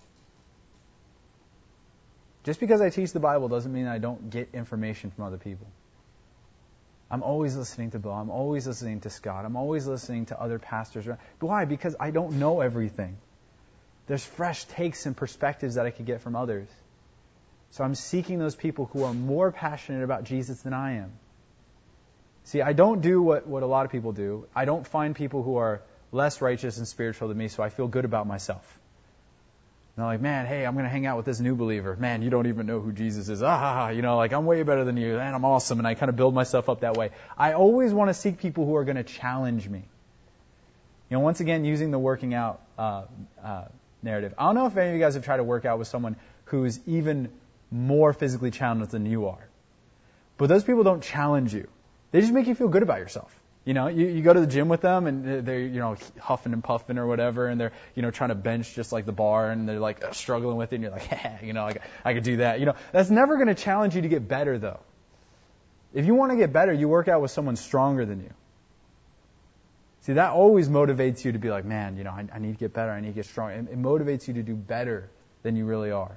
Just because I teach the Bible doesn't mean I don't get information from other people. I'm always listening to Bill. I'm always listening to Scott. I'm always listening to other pastors. Why? Because I don't know everything. There's fresh takes and perspectives that I could get from others. So I'm seeking those people who are more passionate about Jesus than I am. See, I don't do what a lot of people do. I don't find people who are less righteous and spiritual than me, so I feel good about myself. And I'm like, man, hey, I'm going to hang out with this new believer. Man, you don't even know who Jesus is. I'm way better than you. Man, I'm awesome. And I kind of build myself up that way. I always want to seek people who are going to challenge me. Once again, using the working out narrative. I don't know if any of you guys have tried to work out with someone who is even more physically challenged than you are. But those people don't challenge you. They just make you feel good about yourself. You go to the gym with them and they're, huffing and puffing or whatever, and they're, trying to bench just like the bar, and they're like struggling with it, and you're like, I could do that. That's never going to challenge you to get better, though. If you want to get better, you work out with someone stronger than you. See, that always motivates you to be like, man, I need to get better, I need to get stronger. It motivates you to do better than you really are.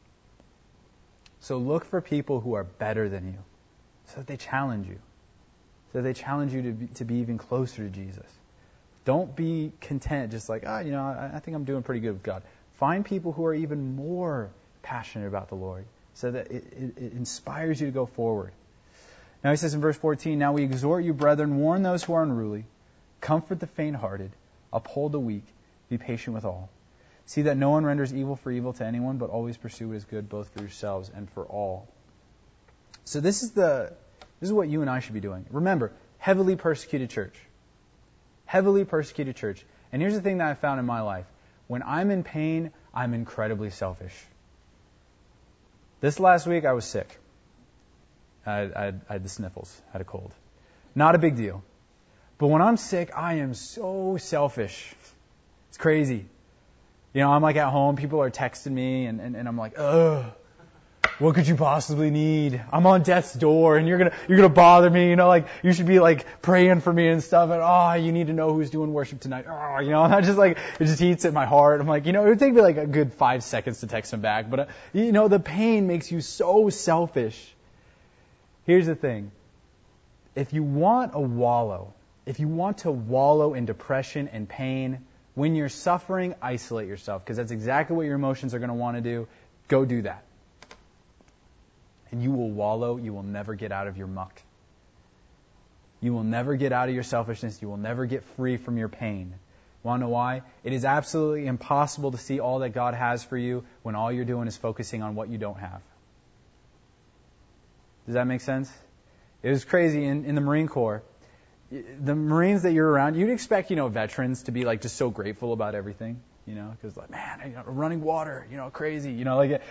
So look for people who are better than you, so that they challenge you. So they challenge you to be even closer to Jesus. Don't be content just like, I think I'm doing pretty good with God. Find people who are even more passionate about the Lord, so that it inspires you to go forward. Now he says in verse 14, now we exhort you, brethren, warn those who are unruly, comfort the faint-hearted, uphold the weak, be patient with all. See that no one renders evil for evil to anyone, but always pursue what is good both for yourselves and for all. So this is what you and I should be doing. Remember, heavily persecuted church. Heavily persecuted church. And here's the thing that I found in my life. When I'm in pain, I'm incredibly selfish. This last week, I was sick. I had the sniffles, had a cold. Not a big deal. But when I'm sick, I am so selfish. It's crazy. I'm like at home, people are texting me, and I'm like, ugh. What could you possibly need? I'm on death's door, and you're gonna bother me. You should be like praying for me and stuff. And you need to know who's doing worship tonight. And I just it just eats at my heart. I'm like, it would take me like a good 5 seconds to text him back. But the pain makes you so selfish. Here's the thing: if you want to wallow in depression and pain, when you're suffering, isolate yourself, because that's exactly what your emotions are going to want to do. Go do that. And you will wallow. You will never get out of your muck. You will never get out of your selfishness. You will never get free from your pain. Want to know why? It is absolutely impossible to see all that God has for you when all you're doing is focusing on what you don't have. Does that make sense? It was crazy in the Marine Corps. The Marines that you're around, you'd expect, veterans to be like just so grateful about everything. Because man, running water, crazy,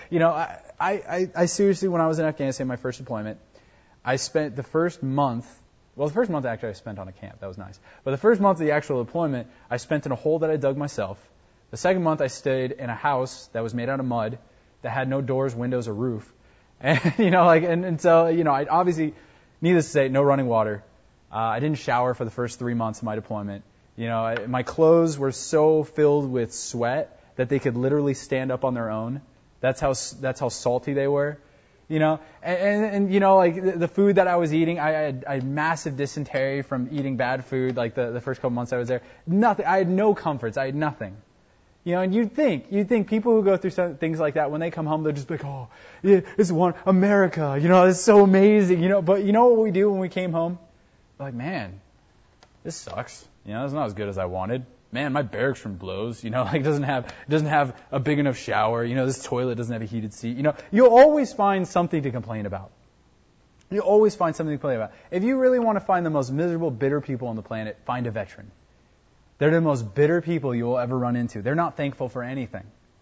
I seriously, when I was in Afghanistan, my first deployment, I spent the first month actually I spent on a camp, that was nice. But the first month of the actual deployment, I spent in a hole that I dug myself. The second month I stayed in a house that was made out of mud, that had no doors, windows, or roof. And, so, I obviously, needless to say, no running water. I didn't shower for the first 3 months of my deployment. My clothes were so filled with sweat that they could literally stand up on their own. That's how salty they were. The food that I was eating, I had massive dysentery from eating bad food, like the first couple months I was there. Nothing. I had no comforts. I had nothing. And you'd think people who go through things like that, when they come home, they're just like, oh, yeah, it's America. It's so amazing. But you know what we do when we came home? We're like, man, this sucks. It's not as good as I wanted. Man, my barracks room blows. It doesn't have a big enough shower. This toilet doesn't have a heated seat. You'll always find something to complain about. You'll always find something to complain about. If you really want to find the most miserable, bitter people on the planet, find a veteran. They're the most bitter people you will ever run into. They're not thankful for anything.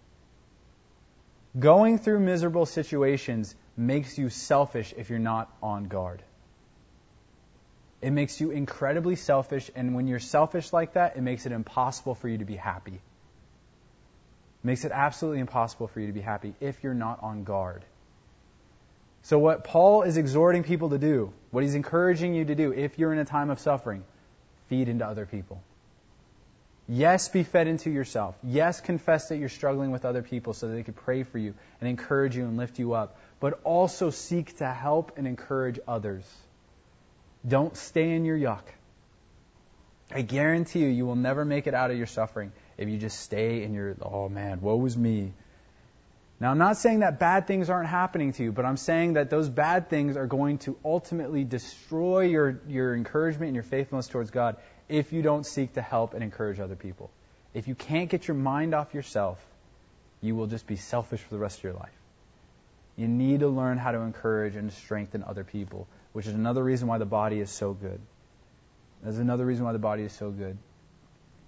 Going through miserable situations makes you selfish if you're not on guard. It makes you incredibly selfish, and when you're selfish like that, it makes it impossible for you to be happy. It makes it absolutely impossible for you to be happy if you're not on guard. So what Paul is exhorting people to do, what he's encouraging you to do if you're in a time of suffering, feed into other people. Yes, be fed into yourself. Yes, confess that you're struggling with other people so that they could pray for you and encourage you and lift you up. But also seek to help and encourage others. Don't stay in your yuck. I guarantee you will never make it out of your suffering if you just stay in your, oh man, woe is me. Now, I'm not saying that bad things aren't happening to you, but I'm saying that those bad things are going to ultimately destroy your encouragement and your faithfulness towards God if you don't seek to help and encourage other people. If you can't get your mind off yourself, you will just be selfish for the rest of your life. You need to learn how to encourage and strengthen other people, which is another reason why the body is so good. That's another reason why the body is so good.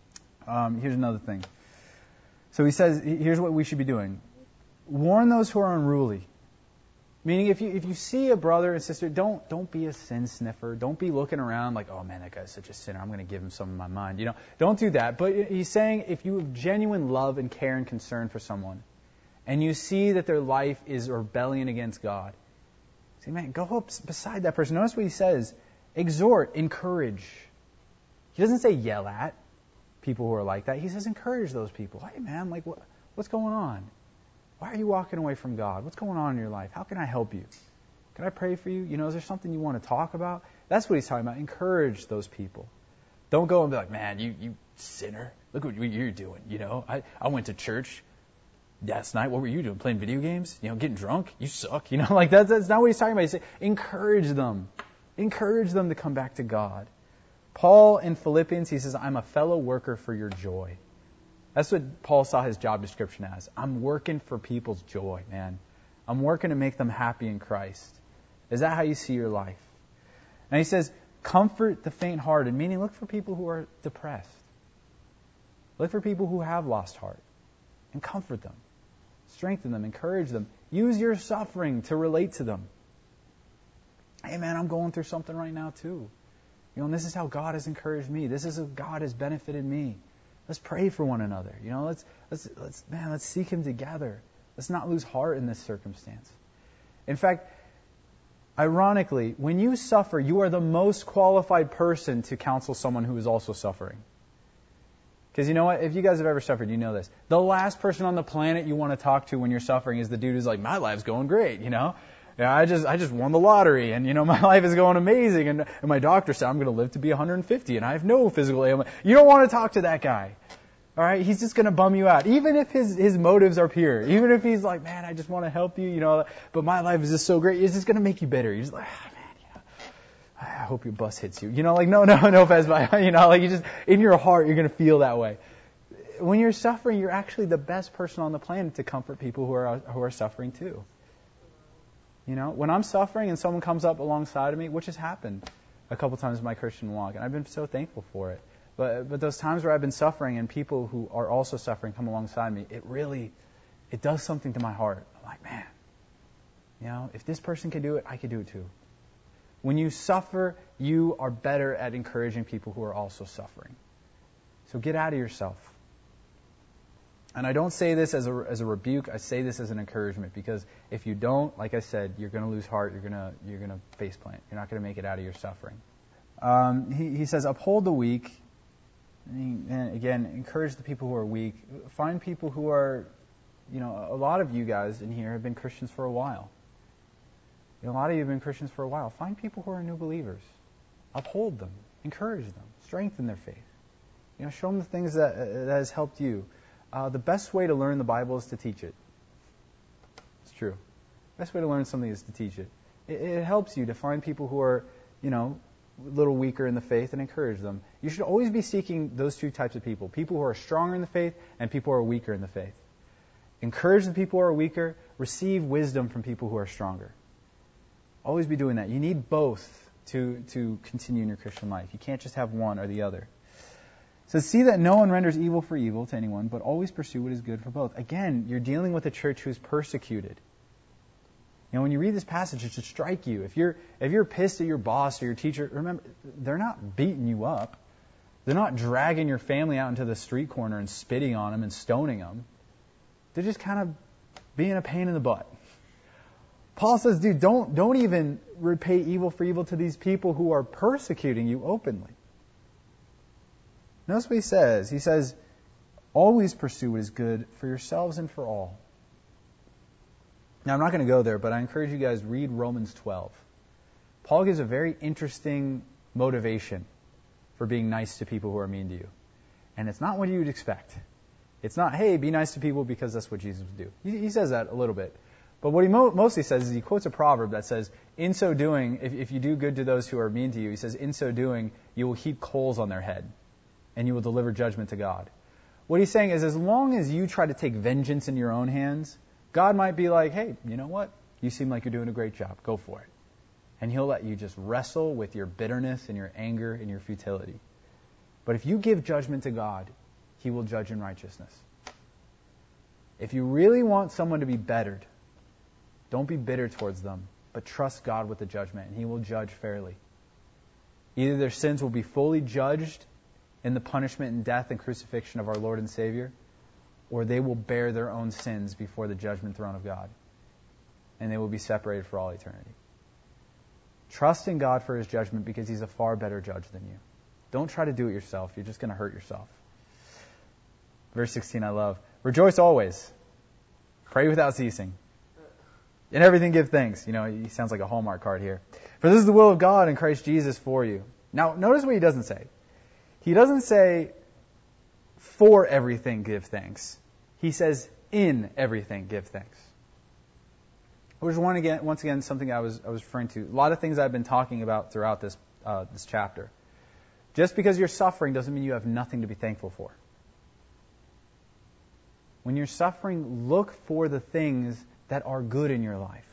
Here's another thing. So he says, here's what we should be doing. Warn those who are unruly. Meaning, if you see a brother and sister, don't be a sin sniffer. Don't be looking around like, oh man, that guy's such a sinner. I'm going to give him some of my mind. Don't do that. But he's saying, if you have genuine love and care and concern for someone, and you see that their life is rebellion against God, say, man, go up beside that person. Notice what he says: exhort, encourage. He doesn't say yell at people who are like that. He says encourage those people. Hey man, like what's going on? Why are you walking away from God? What's going on in your life? How can I help you? Can I pray for you? Is there something you want to talk about? That's what he's talking about. Encourage those people. Don't go and be like, man, you sinner. Look what you're doing. I went to church last night. What were you doing? Playing video games? Getting drunk? You suck. Like that's not what he's talking about. He's saying encourage them. Encourage them to come back to God. Paul in Philippians, he says, I'm a fellow worker for your joy. That's what Paul saw his job description as. I'm working for people's joy, man. I'm working to make them happy in Christ. Is that how you see your life? And he says, comfort the faint-hearted, meaning look for people who are depressed. Look for people who have lost heart and comfort them. Strengthen them, encourage them. Use your suffering to relate to them. Hey man, I'm going through something right now too. And this is how God has encouraged me. This is how God has benefited me. Let's pray for one another. Let's seek Him together. Let's not lose heart in this circumstance. In fact, ironically, when you suffer, you are the most qualified person to counsel someone who is also suffering. Because you know what? If you guys have ever suffered, you know this. The last person on the planet you want to talk to when you're suffering is the dude who's like, my life's going great, Yeah, I just won the lottery, and my life is going amazing, and my doctor said I'm going to live to be 150, and I have no physical ailment. You don't want to talk to that guy, all right? He's just going to bum you out, even if his motives are pure, even if he's like, man, I just want to help you, but my life is just so great. It's just going to make you bitter. You're just like, man, I hope your bus hits you, like no offense, but like you just in your heart you're going to feel that way. When you're suffering, you're actually the best person on the planet to comfort people who are suffering too. When I'm suffering and someone comes up alongside of me, which has happened a couple times in my Christian walk, and I've been so thankful for it. But those times where I've been suffering and people who are also suffering come alongside me, it does something to my heart. I'm like, man, if this person can do it, I can do it too. When you suffer, you are better at encouraging people who are also suffering. So get out of yourself. And I don't say this as a rebuke. I say this as an encouragement, because if you don't, like I said, you're going to lose heart. You're going to faceplant. You're not going to make it out of your suffering. He says, uphold the weak. And again, encourage the people who are weak. Find people who are, a lot of you guys in here have been Christians for a while. A lot of you have been Christians for a while. Find people who are new believers. Uphold them. Encourage them. Strengthen their faith. Show them the things that has helped you. The best way to learn the Bible is to teach it. It's true. The best way to learn something is to teach it. It helps you to find people who are, a little weaker in the faith and encourage them. You should always be seeking those two types of people. People who are stronger in the faith and people who are weaker in the faith. Encourage the people who are weaker. Receive wisdom from people who are stronger. Always be doing that. You need both to continue in your Christian life. You can't just have one or the other. So see that no one renders evil for evil to anyone, but always pursue what is good for both. Again, you're dealing with a church who's persecuted. When you read this passage, it should strike you. If you're pissed at your boss or your teacher, remember, they're not beating you up. They're not dragging your family out into the street corner and spitting on them and stoning them. They're just kind of being a pain in the butt. Paul says, dude, don't even repay evil for evil to these people who are persecuting you openly. Notice what he says. He says, always pursue what is good for yourselves and for all. Now, I'm not going to go there, but I encourage you guys, read Romans 12. Paul gives a very interesting motivation for being nice to people who are mean to you. And it's not what you would expect. It's not, hey, be nice to people because that's what Jesus would do. He says that a little bit. But what he mostly says is he quotes a proverb that says, in so doing, if you do good to those who are mean to you, he says, in so doing, you will heap coals on their head, and you will deliver judgment to God. What he's saying is, as long as you try to take vengeance in your own hands, God might be like, hey, you know what? You seem like you're doing a great job. Go for it. And He'll let you just wrestle with your bitterness and your anger and your futility. But if you give judgment to God, He will judge in righteousness. If you really want someone to be bettered, don't be bitter towards them, but trust God with the judgment, and He will judge fairly. Either their sins will be fully judged in the punishment and death and crucifixion of our Lord and Savior, or they will bear their own sins before the judgment throne of God, and they will be separated for all eternity. Trust in God for His judgment because He's a far better judge than you. Don't try to do it yourself. You're just going to hurt yourself. Verse 16 I love. Rejoice always. Pray without ceasing. In everything give thanks. He sounds like a Hallmark card here. For this is the will of God in Christ Jesus for you. Now, notice what he doesn't say. He doesn't say, for everything give thanks. He says, in everything give thanks. Which is once again something I was referring to. A lot of things I've been talking about throughout this chapter. Just because you're suffering doesn't mean you have nothing to be thankful for. When you're suffering, look for the things that are good in your life.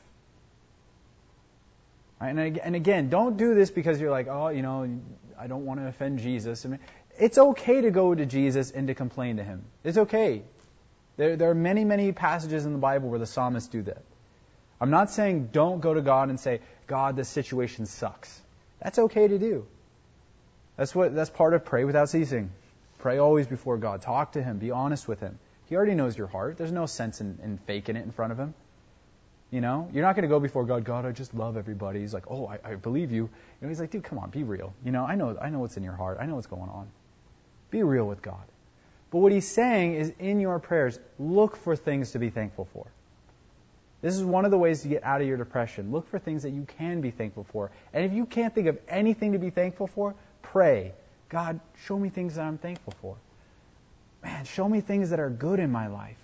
Right? And again, don't do this because you're like, I don't want to offend Jesus. It's okay to go to Jesus and to complain to Him. It's okay. There are many, many passages in the Bible where the psalmists do that. I'm not saying don't go to God and say, God, this situation sucks. That's okay to do. That's part of pray without ceasing. Pray always before God. Talk to Him. Be honest with Him. He already knows your heart. There's no sense in faking it in front of Him. You're not going to go before God, I just love everybody. He's like, I believe you. He's like, dude, come on, be real. I know what's in your heart. I know what's going on. Be real with God. But what He's saying is in your prayers, look for things to be thankful for. This is one of the ways to get out of your depression. Look for things that you can be thankful for. And if you can't think of anything to be thankful for, pray. God, show me things that I'm thankful for. Man, show me things that are good in my life.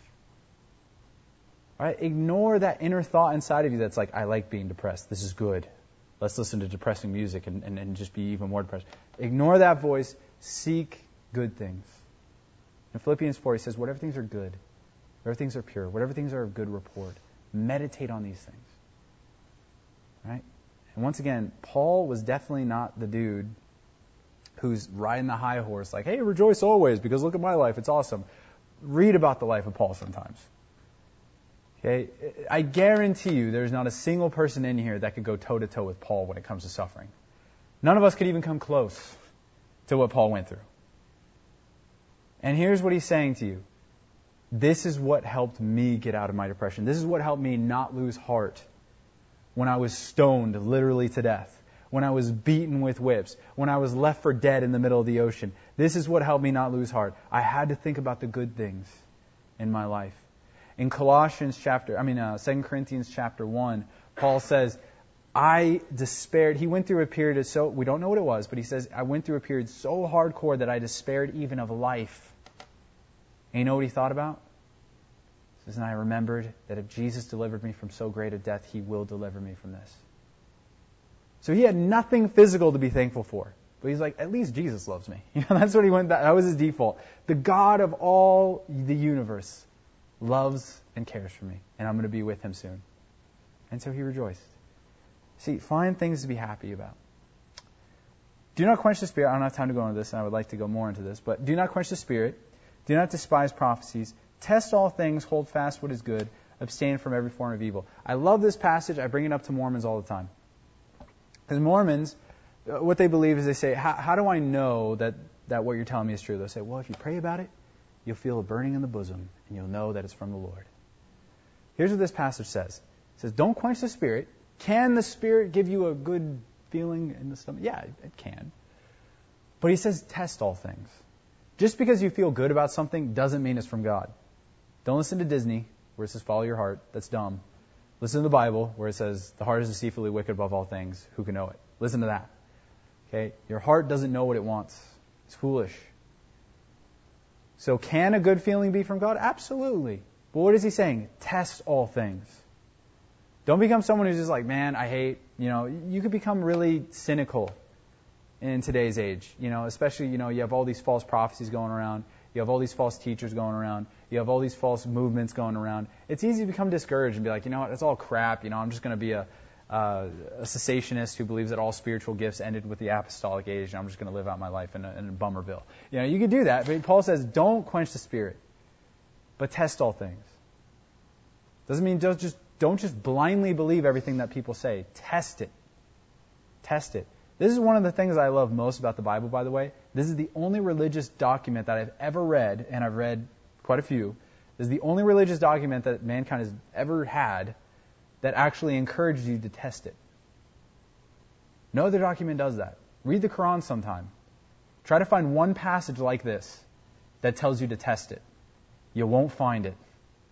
Right? Ignore that inner thought inside of you that's like, I like being depressed. This is good. Let's listen to depressing music and just be even more depressed. Ignore that voice. Seek good things. In Philippians 4, he says, whatever things are good, whatever things are pure, whatever things are of good report, meditate on these things. Right? And once again, Paul was definitely not the dude who's riding the high horse like, hey, rejoice always because look at my life. It's awesome. Read about the life of Paul sometimes. Okay, I guarantee you there's not a single person in here that could go toe-to-toe with Paul when it comes to suffering. None of us could even come close to what Paul went through. And here's what he's saying to you. This is what helped me get out of my depression. This is what helped me not lose heart when I was stoned literally to death, when I was beaten with whips, when I was left for dead in the middle of the ocean. This is what helped me not lose heart. I had to think about the good things in my life. In 2 Corinthians chapter 1, Paul says, I despaired. He went through a period we don't know what it was, but he says, I went through a period so hardcore that I despaired even of life. And you know what he thought about? He says, and I remembered that if Jesus delivered me from so great a death, He will deliver me from this. So he had nothing physical to be thankful for. But he's like, at least Jesus loves me. That's what he went, that was his default. The God of all the universe loves and cares for me, and I'm going to be with Him soon. And so he rejoiced. See, find things to be happy about. Do not quench the Spirit. I don't have time to go into this, and I would like to go more into this, but do not quench the Spirit. Do not despise prophecies. Test all things. Hold fast what is good. Abstain from every form of evil. I love this passage. I bring it up to Mormons all the time. Because Mormons, what they believe is they say, how do I know that what you're telling me is true? They'll say, well, if you pray about it, you'll feel a burning in the bosom, and you'll know that it's from the Lord. Here's what this passage says. It says, don't quench the Spirit. Can the Spirit give you a good feeling in the stomach? Yeah, it can. But he says, test all things. Just because you feel good about something doesn't mean it's from God. Don't listen to Disney, where it says, follow your heart. That's dumb. Listen to the Bible, where it says, the heart is deceitfully wicked above all things. Who can know it? Listen to that. Okay? Your heart doesn't know what it wants. It's foolish. So can a good feeling be from God? Absolutely. But what is he saying? Test all things. Don't become someone who's just like, man, I hate, you could become really cynical in today's age. Especially, you have all these false prophecies going around. You have all these false teachers going around. You have all these false movements going around. It's easy to become discouraged and be like, you know what, it's all crap. I'm just going to be a a cessationist who believes that all spiritual gifts ended with the apostolic age, and I'm just going to live out my life in a Bummerville. You could do that, but Paul says, don't quench the Spirit, but test all things. Doesn't mean don't just blindly believe everything that people say. Test it. Test it. This is one of the things I love most about the Bible, by the way. This is the only religious document that I've ever read, and I've read quite a few. This is the only religious document that mankind has ever had that actually encourages you to test it. No other document does that. Read the Quran sometime. Try to find one passage like this that tells you to test it. You won't find it.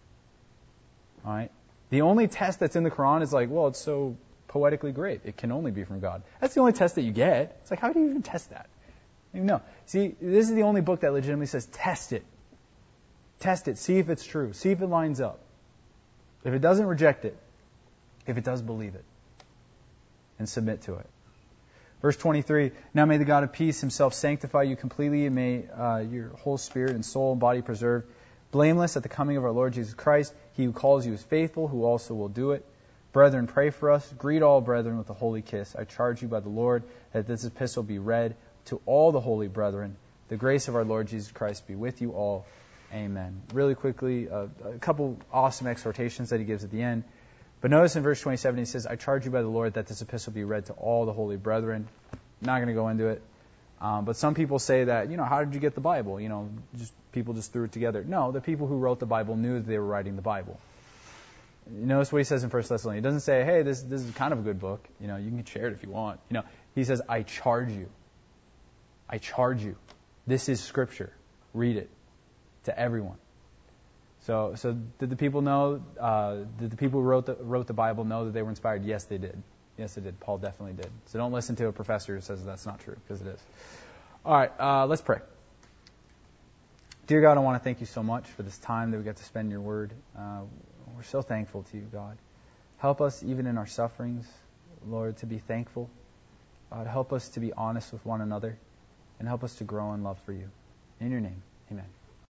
All right? The only test that's in the Quran is like, well, it's so poetically great. It can only be from God. That's the only test that you get. It's like, how do you even test that? No. See, this is the only book that legitimately says, test it. Test it. See if it's true. See if it lines up. If it doesn't, reject it. If it does, believe it. And submit to it. Verse 23, now may the God of peace himself sanctify you completely, and may your whole spirit and soul and body preserved blameless at the coming of our Lord Jesus Christ. He who calls you is faithful, who also will do it. Brethren, pray for us. Greet all brethren with a holy kiss. I charge you by the Lord that this epistle be read to all the holy brethren. The grace of our Lord Jesus Christ be with you all. Amen. Really quickly, a couple awesome exhortations that he gives at the end. But notice in verse 27, he says, I charge you by the Lord that this epistle be read to all the holy brethren. I'm not going to go into it. But some people say that, how did you get the Bible? People just threw it together. No, the people who wrote the Bible knew that they were writing the Bible. Notice what he says in 1 Thessalonians. He doesn't say, hey, this is kind of a good book. You can share it if you want. He says, I charge you. I charge you. This is Scripture. Read it to everyone. So did the people know? Did the people who wrote the Bible know that they were inspired? Yes, they did. Yes, they did. Paul definitely did. So don't listen to a professor who says that's not true, because it is. All right, let's pray. Dear God, I want to thank you so much for this time that we got to spend in your word. We're so thankful to you, God. Help us even in our sufferings, Lord, to be thankful. God, help us to be honest with one another, and help us to grow in love for you. In your name, amen.